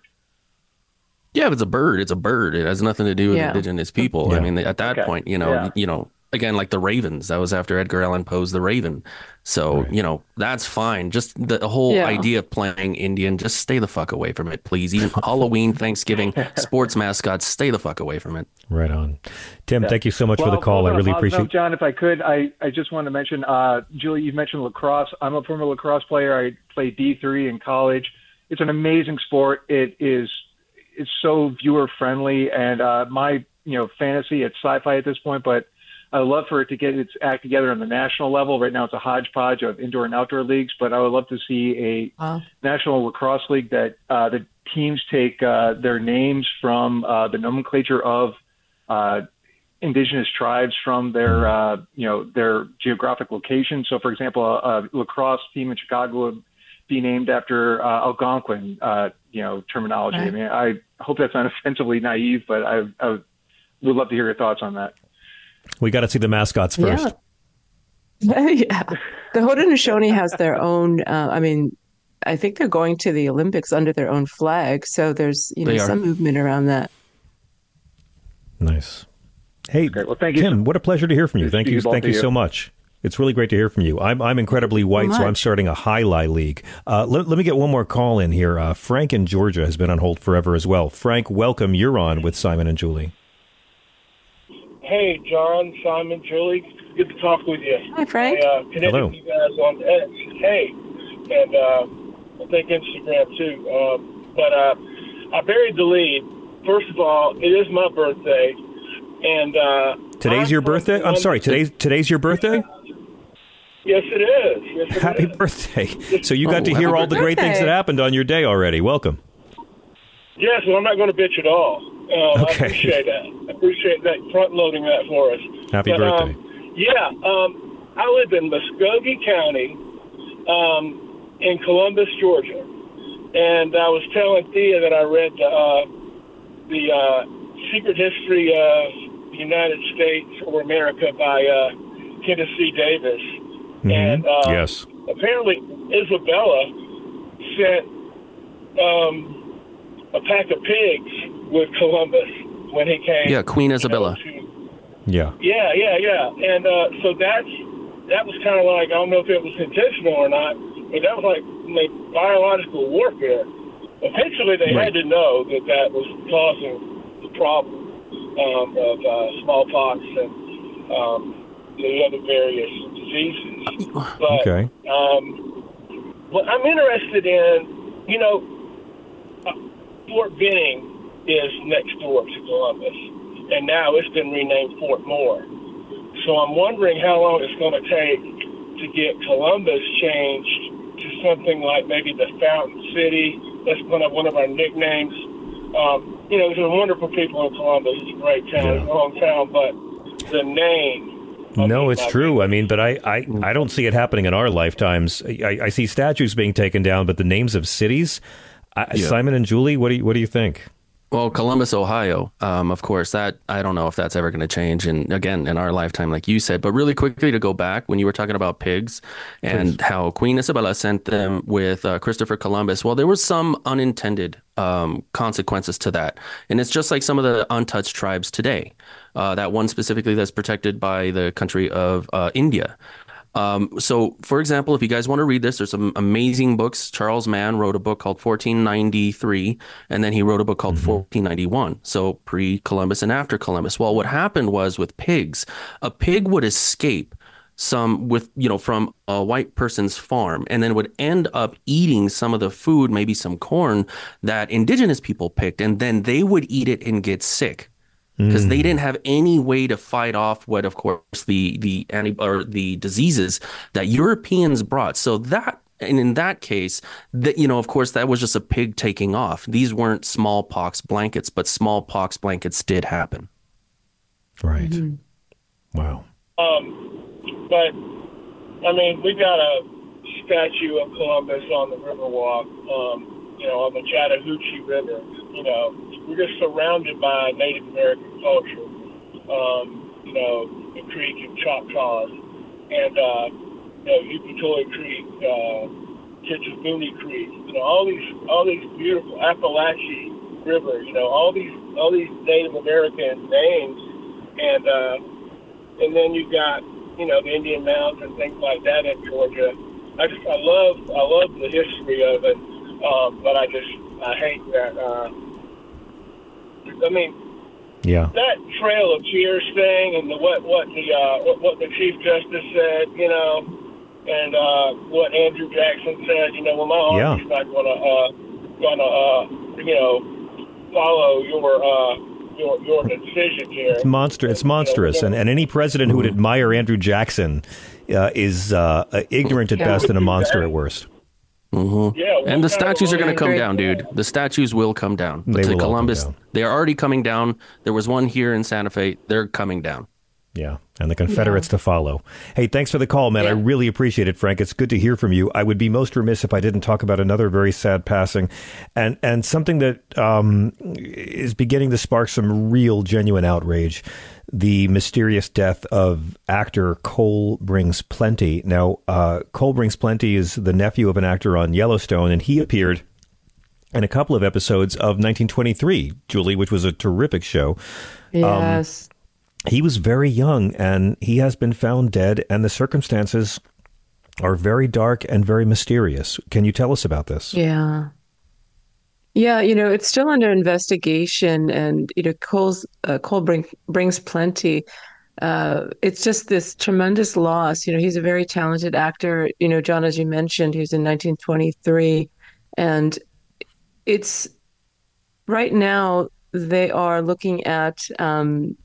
Yeah, if it's a bird, it's a bird. It has nothing to do with Yeah. indigenous people. Yeah. I mean, at that Okay. point, you know, Yeah. you know, again, like the Ravens, that was after Edgar Allan Poe's The Raven. So, Right. you know, that's fine. Just the whole Yeah. idea of playing Indian, just stay the fuck away from it, please. Even Halloween, Thanksgiving, sports mascots, stay the fuck away from it. Right on. Tim, thank you so much Well, for the call. I on a really positive appreciate note, John, if I could, I, I just want to mention, uh, Julie, you mentioned lacrosse. I'm a former lacrosse player. I played D three in college. It's an amazing sport. It is it's so viewer friendly, and uh, my you know fantasy, it's sci-fi at this point, but I would love for it to get its act together on the national level. Right now, it's a hodgepodge of indoor and outdoor leagues, but I would love to see a Wow. national lacrosse league that uh, the teams take uh, their names from uh, the nomenclature of uh, indigenous tribes from their uh, you know their geographic location. So, for example, a, a lacrosse team in Chicago would be named after uh, Algonquin, uh, you know, terminology. Right. I mean, I hope that's not offensively naive, but I, I would love to hear your thoughts on that. We got to see the mascots first. Yeah. Yeah. The Haudenosaunee has their own, uh, I mean, I think they're going to the Olympics under their own flag. So there's, you know, They are. some movement around that. Nice. Hey, Great. Well, thank you Tim, so- what a pleasure to hear from you. Good Thank to you. speak to both Thank of you you. so much. It's really great to hear from you. I'm I'm incredibly white, so much. I'm starting a highlight league. Uh, let, let me get one more call in here. Uh, Frank in Georgia has been on hold forever as well. Frank, welcome. You're on with Simon and Julie. Hey, John, Simon, Julie, good to talk with you. Hi, Frank. I uh, connected Hello. with you guys on X. Hey, and uh, I think Instagram too. Um, but uh, I buried the lead. First of all, it is my birthday, and uh, Today's your birthday? I'm sorry. Today's today's your birthday? Yes, it is. Yes, it Happy is. birthday. So you got Oh, to happy hear all the great things birthday. that happened on your day already. Welcome. Yes, well, I'm not going to bitch at all. Uh, Okay. I appreciate that. I appreciate that front loading that for us. Happy But, birthday. Um, yeah, um, I live in Muskogee County, um, in Columbus, Georgia, and I was telling Thea that I read the uh, the uh, Secret History of the United States or America by uh, Kenneth C. Davis, Mhm. and uh, Yes. apparently Isabella sent um, a pack of pigs with Columbus when he came. Yeah, Queen Isabella. you know, to- Yeah. yeah, yeah, yeah. And uh, so that's that was kind of like, I don't know if it was intentional or not, but that was like, like biological warfare. Eventually, they Right. had to know that that was causing the problem um, of uh, smallpox and um, the other various diseases. But Okay. um, what I'm interested in, you know, uh, Fort Benning is next door to Columbus, and now it's been renamed Fort Moore. So I'm wondering how long it's going to take to get Columbus changed to something like maybe the Fountain City. That's one of one of our nicknames. Um, you know, there's some wonderful people in Columbus. It's a great town, Yeah. it's a hometown, but the name. I No, mean, it's like- true. I mean, but I, I, I don't see it happening in our lifetimes. I, I see statues being taken down, but the names of cities. I, Yeah. Simon and Julie, what do you what do you think? Well, Columbus, Ohio, um, of course, that I don't know if that's ever going to change. And again, in our lifetime, like you said, but really quickly to go back when you were talking about pigs and Please. how Queen Isabella sent them with uh, Christopher Columbus. Well, there was some unintended um, consequences to that. And it's just like some of the untouched tribes today. Uh, that one specifically that's protected by the country of uh, India. Um, so, for example, if you guys want to read this, there's some amazing books. Charles Mann wrote a book called fourteen ninety-three, and then he wrote a book called mm-hmm. fourteen ninety-one, so pre-Columbus and after Columbus. Well, what happened was with pigs, a pig would escape some with, you know, from a white person's farm and then would end up eating some of the food, maybe some corn that indigenous people picked, and then they would eat it and get sick. Because mm. they didn't have any way to fight off what, of course, the the anti or the diseases that Europeans brought. So that, and in that case, that you know, of course, that was just a pig taking off. These weren't smallpox blankets, but smallpox blankets did happen. Right. Mm-hmm. Wow. Um, but I mean, we got a statue of Columbus on the Riverwalk. Um, you know, on the Chattahoochee River. You know. We're just surrounded by Native American culture, um, you know, the Creek and Choctaws, and, uh, you know, Ucatoi Creek, uh, Kitchafoonie Creek, you know, all these, all these beautiful Appalachie River, you know, all these, all these Native American names, and, uh, and then you've got, you know, the Indian Mounds and things like that in Georgia. I just, I love, I love the history of it, um, but I just, I hate that, uh, I mean, yeah, that Trail of Tears thing, and the, what what the uh, what, what the Chief Justice said, you know, and uh, what Andrew Jackson said, you know, well, my yeah. army's not gonna uh, gonna uh, you know follow your uh, your your decision here. It's monster. It's monstrous, you know, and and any president who would admire Andrew Jackson uh, is uh, ignorant at yeah. best and a monster at worst. Mm-hmm. Yeah, and the statues are going to come down, dude. The statues will come down. But they to will Columbus, come down. They are already coming down. There was one here in Santa Fe. They're coming down. Yeah, and the Confederates yeah. to follow. Hey, thanks for the call, man. Yeah. I really appreciate it, Frank. It's good to hear from you. I would be most remiss if I didn't talk about another very sad passing, and and something that um, is beginning to spark some real, genuine outrage. The mysterious death of actor Cole Brings Plenty. Now, uh, Cole Brings Plenty is the nephew of an actor on Yellowstone, and he appeared in a couple of episodes of nineteen twenty-three, Julie, which was a terrific show. Yes. Um, he was very young, and he has been found dead, and the circumstances are very dark and very mysterious. Can you tell us about this? Yeah. Yeah, you know, it's still under investigation, and, you know, Cole's, uh, Cole bring, brings plenty. Uh, it's just this tremendous loss. You know, he's a very talented actor. You know, John, as you mentioned, he was in nineteen twenty-three. And it's right now they are looking at, um,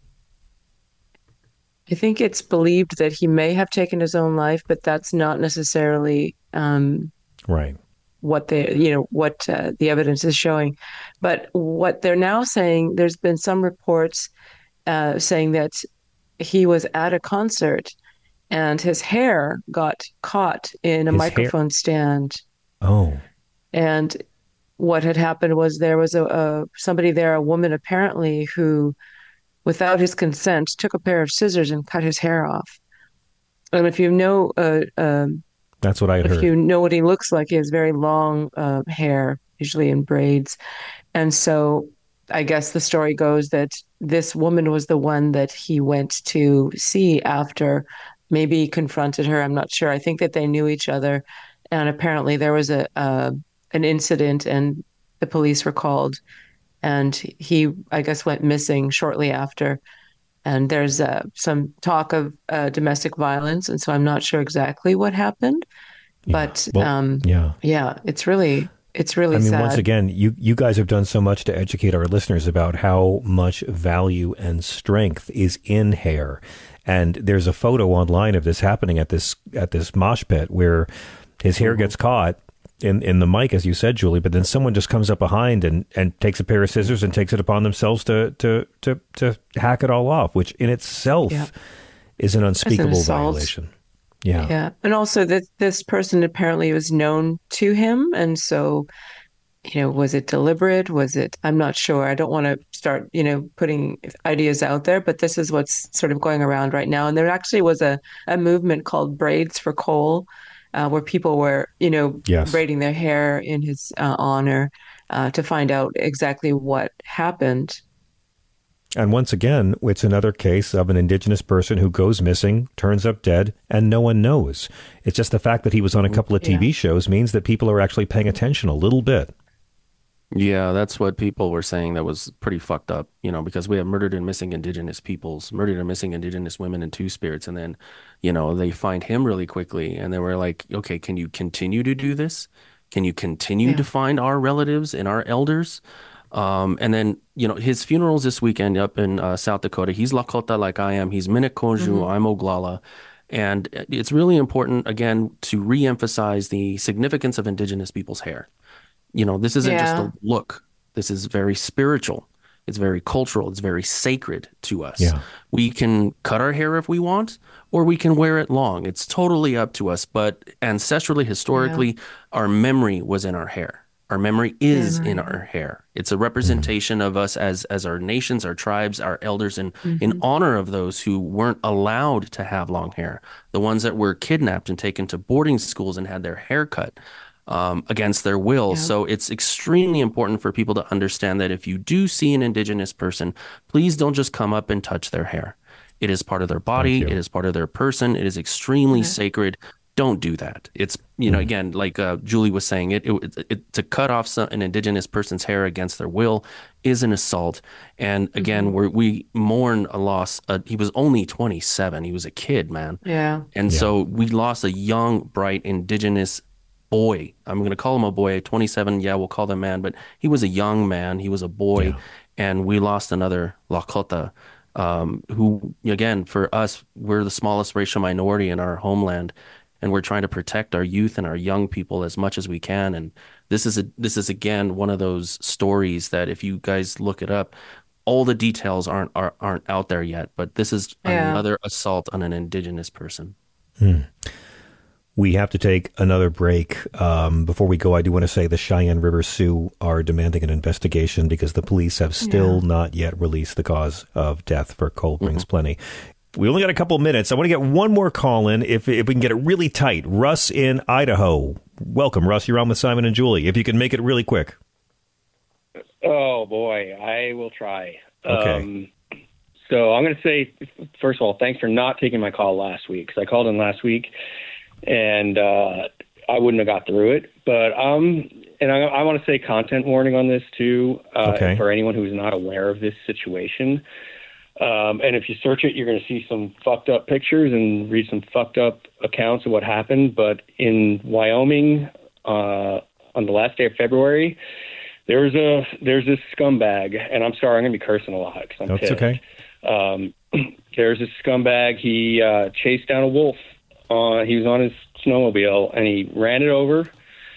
I think it's believed that he may have taken his own life, but that's not necessarily um, right. what they, you know, what uh, the evidence is showing. But what they're now saying, there's been some reports uh, saying that he was at a concert and his hair got caught in a his microphone hair. stand. Oh. And what had happened was there was a, a somebody there, a woman apparently, who, without his consent, took a pair of scissors and cut his hair off. And if you know, uh, um, that's what I had if heard. you know what he looks like, he has very long uh, hair, usually in braids. And so I guess the story goes that this woman was the one that he went to see after, maybe confronted her. I'm not sure. I think that they knew each other. And apparently there was a uh, an incident and the police were called. And he, I guess, went missing shortly after. And there's uh, some talk of uh, domestic violence. And so I'm not sure exactly what happened. Yeah. But well, um, yeah, yeah, it's really, it's really I mean, sad. Once again, you, you guys have done so much to educate our listeners about how much value and strength is in hair. And there's a photo online of this happening at this at this mosh pit where his hair mm-hmm. gets caught in, in the mic, as you said, Julie, but then someone just comes up behind and, and takes a pair of scissors and takes it upon themselves to to to, to hack it all off, which in itself yeah. is an unspeakable an violation. Yeah. Yeah. And also that this person apparently was known to him. And so you know, was it deliberate? Was it, I'm not sure. I don't want to start, you know, putting ideas out there, but this is what's sort of going around right now. And there actually was a, a movement called Braids for Cole, uh, where people were, you know, yes. braiding their hair in his uh, honor uh, to find out exactly what happened. And once again, it's another case of an Indigenous person who goes missing, turns up dead, and no one knows. It's just the fact that he was on a couple of T V yeah. shows means that people are actually paying attention a little bit. Yeah, that's what people were saying that was pretty fucked up, you know, because we have murdered and missing Indigenous peoples, murdered and missing Indigenous women and Two-Spirits. And then, you know, they find him really quickly. And they were like, okay, can you continue to do this? Can you continue yeah. to find our relatives and our elders? Um, and then, you know, his funeral's this weekend up in uh, South Dakota. He's Lakota like I am. He's Minnekonju. Mm-hmm. I'm Oglala. And it's really important, again, to reemphasize the significance of Indigenous people's hair. You know, this isn't yeah. just a look. This is very spiritual. It's very cultural. It's very sacred to us. Yeah. We can cut our hair if we want, or we can wear it long. It's totally up to us. But ancestrally, historically, yeah. our memory was in our hair. Our memory is yeah. in our hair. It's a representation mm-hmm. of us as as our nations, our tribes, our elders, and mm-hmm. in honor of those who weren't allowed to have long hair, the ones that were kidnapped and taken to boarding schools and had their hair cut um, against their will. Yeah. So it's extremely important for people to understand that if you do see an Indigenous person, please don't just come up and touch their hair. It is part of their body. It is part of their person. It is extremely yeah. sacred. Don't do that. It's, you know, again, like uh, Julie was saying, it, it, it to cut off some, an Indigenous person's hair against their will is an assault. And again, mm-hmm. we're, we mourn a loss. Uh, he was only twenty-seven. He was a kid, man. Yeah. And yeah. so we lost a young, bright, Indigenous boy. I'm going to call him a boy. twenty-seven, yeah, we'll call him man. But he was a young man. He was a boy. Yeah. And we lost another Lakota. Um, who, again, for us, we're the smallest racial minority in our homeland. And we're trying to protect our youth and our young people as much as we can. And this is a this is again one of those stories that if you guys look it up, all the details aren't are, aren't out there yet. But this is yeah. another assault on an Indigenous person. Hmm. We have to take another break. Um, before we go, I do want to say the Cheyenne River Sioux are demanding an investigation because the police have still yeah. not yet released the cause of death for Cold Brings mm-hmm. Plenty. We only got a couple of minutes. I want to get one more call in if if we can get it really tight. Russ in Idaho. Welcome, Russ. You're on with Simon and Julie. If you can make it really quick. Oh, boy. I will try. Okay. Um, so I'm going to say, first of all, thanks for not taking my call last week, because I called in last week, and uh, I wouldn't have got through it. But um, and I, I want to say content warning on this, too, uh, okay. for anyone who's not aware of this situation. Um, and if you search it, you're going to see some fucked up pictures and read some fucked up accounts of what happened. But in Wyoming, uh, on the last day of February, there's a there's this scumbag, and I'm sorry, I'm going to be cursing a lot because I'm That's pissed. okay. Um, there's this scumbag. He uh, chased down a wolf. Uh, he was on his snowmobile, and he ran it over.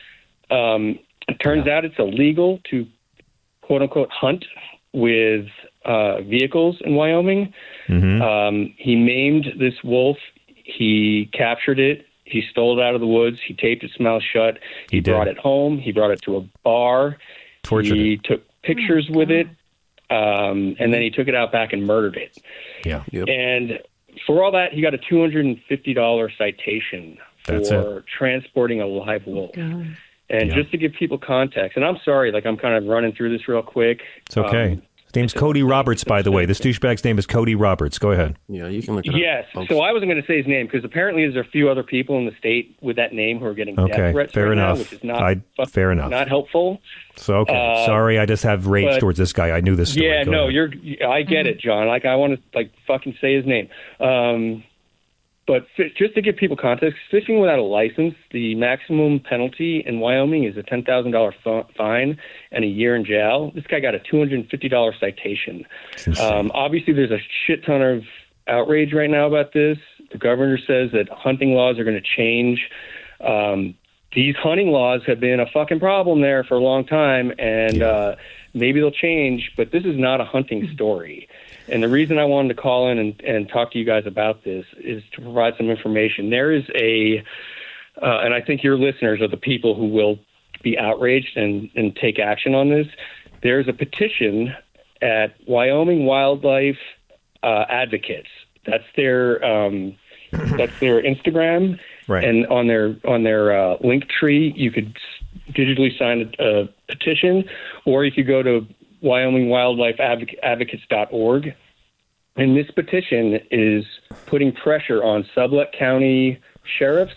Um, it turns yeah. out it's illegal to quote unquote hunt with Uh, vehicles in Wyoming. Mm-hmm. Um, he maimed this wolf. He captured it. He stole it out of the woods. He taped its mouth shut. He, he brought did. it home. He brought it to a bar. Tortured he it. took pictures with it. Um, and then he took it out back and murdered it. Yeah. Yep. And for all that, he got a two hundred fifty dollars citation That's for it. transporting a live wolf. Oh, and yeah. just to give people context, and I'm sorry, like I'm kind of running through this real quick. It's okay. Um, His name's Cody Roberts, by the way. This douchebag's name is Cody Roberts. Go ahead. Yeah, you can look it yes. up. Yes. So I wasn't going to say his name because apparently there's a few other people in the state with that name who are getting Okay, death threats fair right enough. now, which is not I, fair enough. not helpful. So okay, Uh, sorry. I just have rage but- towards this guy. I knew this story. Yeah, Go no, ahead. you're. I get it, John. Like I want to like fucking say his name. Um, but fi- just to give people context, fishing without a license, the maximum penalty in Wyoming is a ten thousand dollars fine and a year in jail. This guy got a two hundred fifty dollars citation. Um, obviously, there's a shit ton of outrage right now about this. The governor says that hunting laws are going to change. Um, these hunting laws have been a fucking problem there for a long time, and Yeah. uh, maybe they'll change, but this is not a hunting story. And the reason I wanted to call in and, and talk to you guys about this is to provide some information. There is a, uh, and I think your listeners are the people who will be outraged and, and take action on this, there's a petition at Wyoming Wildlife uh, Advocates. That's their um, that's their Instagram, right. And on their on their uh, link tree, you could digitally sign a, a petition, or you could go to Wyoming Wildlife Advocates dot org. And this petition is putting pressure on Sublette County sheriffs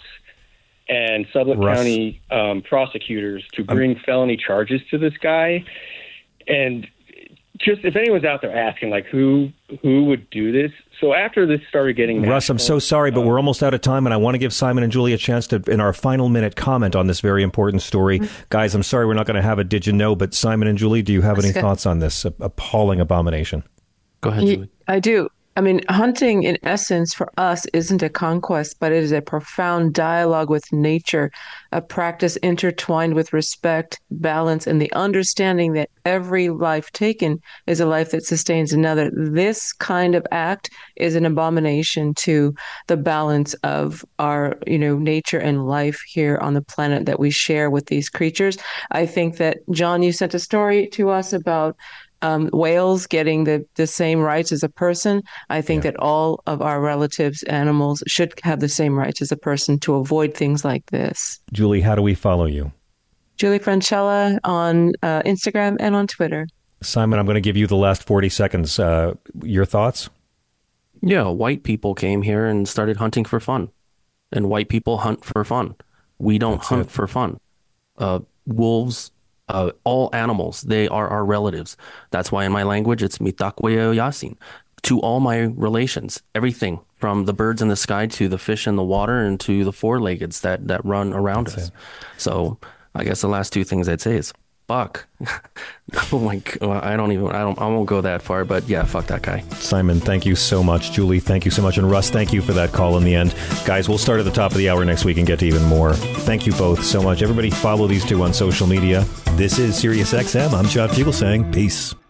and Sublette Russ. County um, prosecutors to bring um, felony charges to this guy. And just if anyone's out there asking, like, who who would do this? So after this started getting Russ, national, I'm so sorry, but uh, we're almost out of time, and I want to give Simon and Julie a chance to, in our final minute, comment on this very important story. Mm-hmm. Guys, I'm sorry we're not going to have a Did You Know, but Simon and Julie, do you have That's any good. thoughts on this appalling abomination? Go ahead, Julie. I do. I mean, hunting, in essence, for us, isn't a conquest, but it is a profound dialogue with nature, a practice intertwined with respect, balance, and the understanding that every life taken is a life that sustains another. This kind of act is an abomination to the balance of our, you know, nature and life here on the planet that we share with these creatures. I think that, John, you sent a story to us about Um, whales getting the, the same rights as a person. I think yeah. that all of our relatives, animals, should have the same rights as a person to avoid things like this. Julie, how do we follow you? Julie Francella on uh, Instagram and on Twitter. Simon, I'm going to give you the last forty seconds. Uh, your thoughts? Yeah, white people came here and started hunting for fun. And white people hunt for fun. We don't That's hunt it. for fun. Uh, wolves... Uh, all animals, they are our relatives. That's why in my language, it's mitakwe yasin. To all my relations, everything from the birds in the sky to the fish in the water and to the four-leggeds that, that run around That's us. It. So I guess the last two things I'd say is fuck. Oh my God, I don't even, I don't, I won't go that far, but yeah, fuck that guy. Simon, thank you so much. Julie, thank you so much. And Russ, thank you for that call in the end. Guys, we'll start at the top of the hour next week and get to even more. Thank you both so much. Everybody follow these two on social media. This is Sirius X M. I'm John Fugelsang. Peace.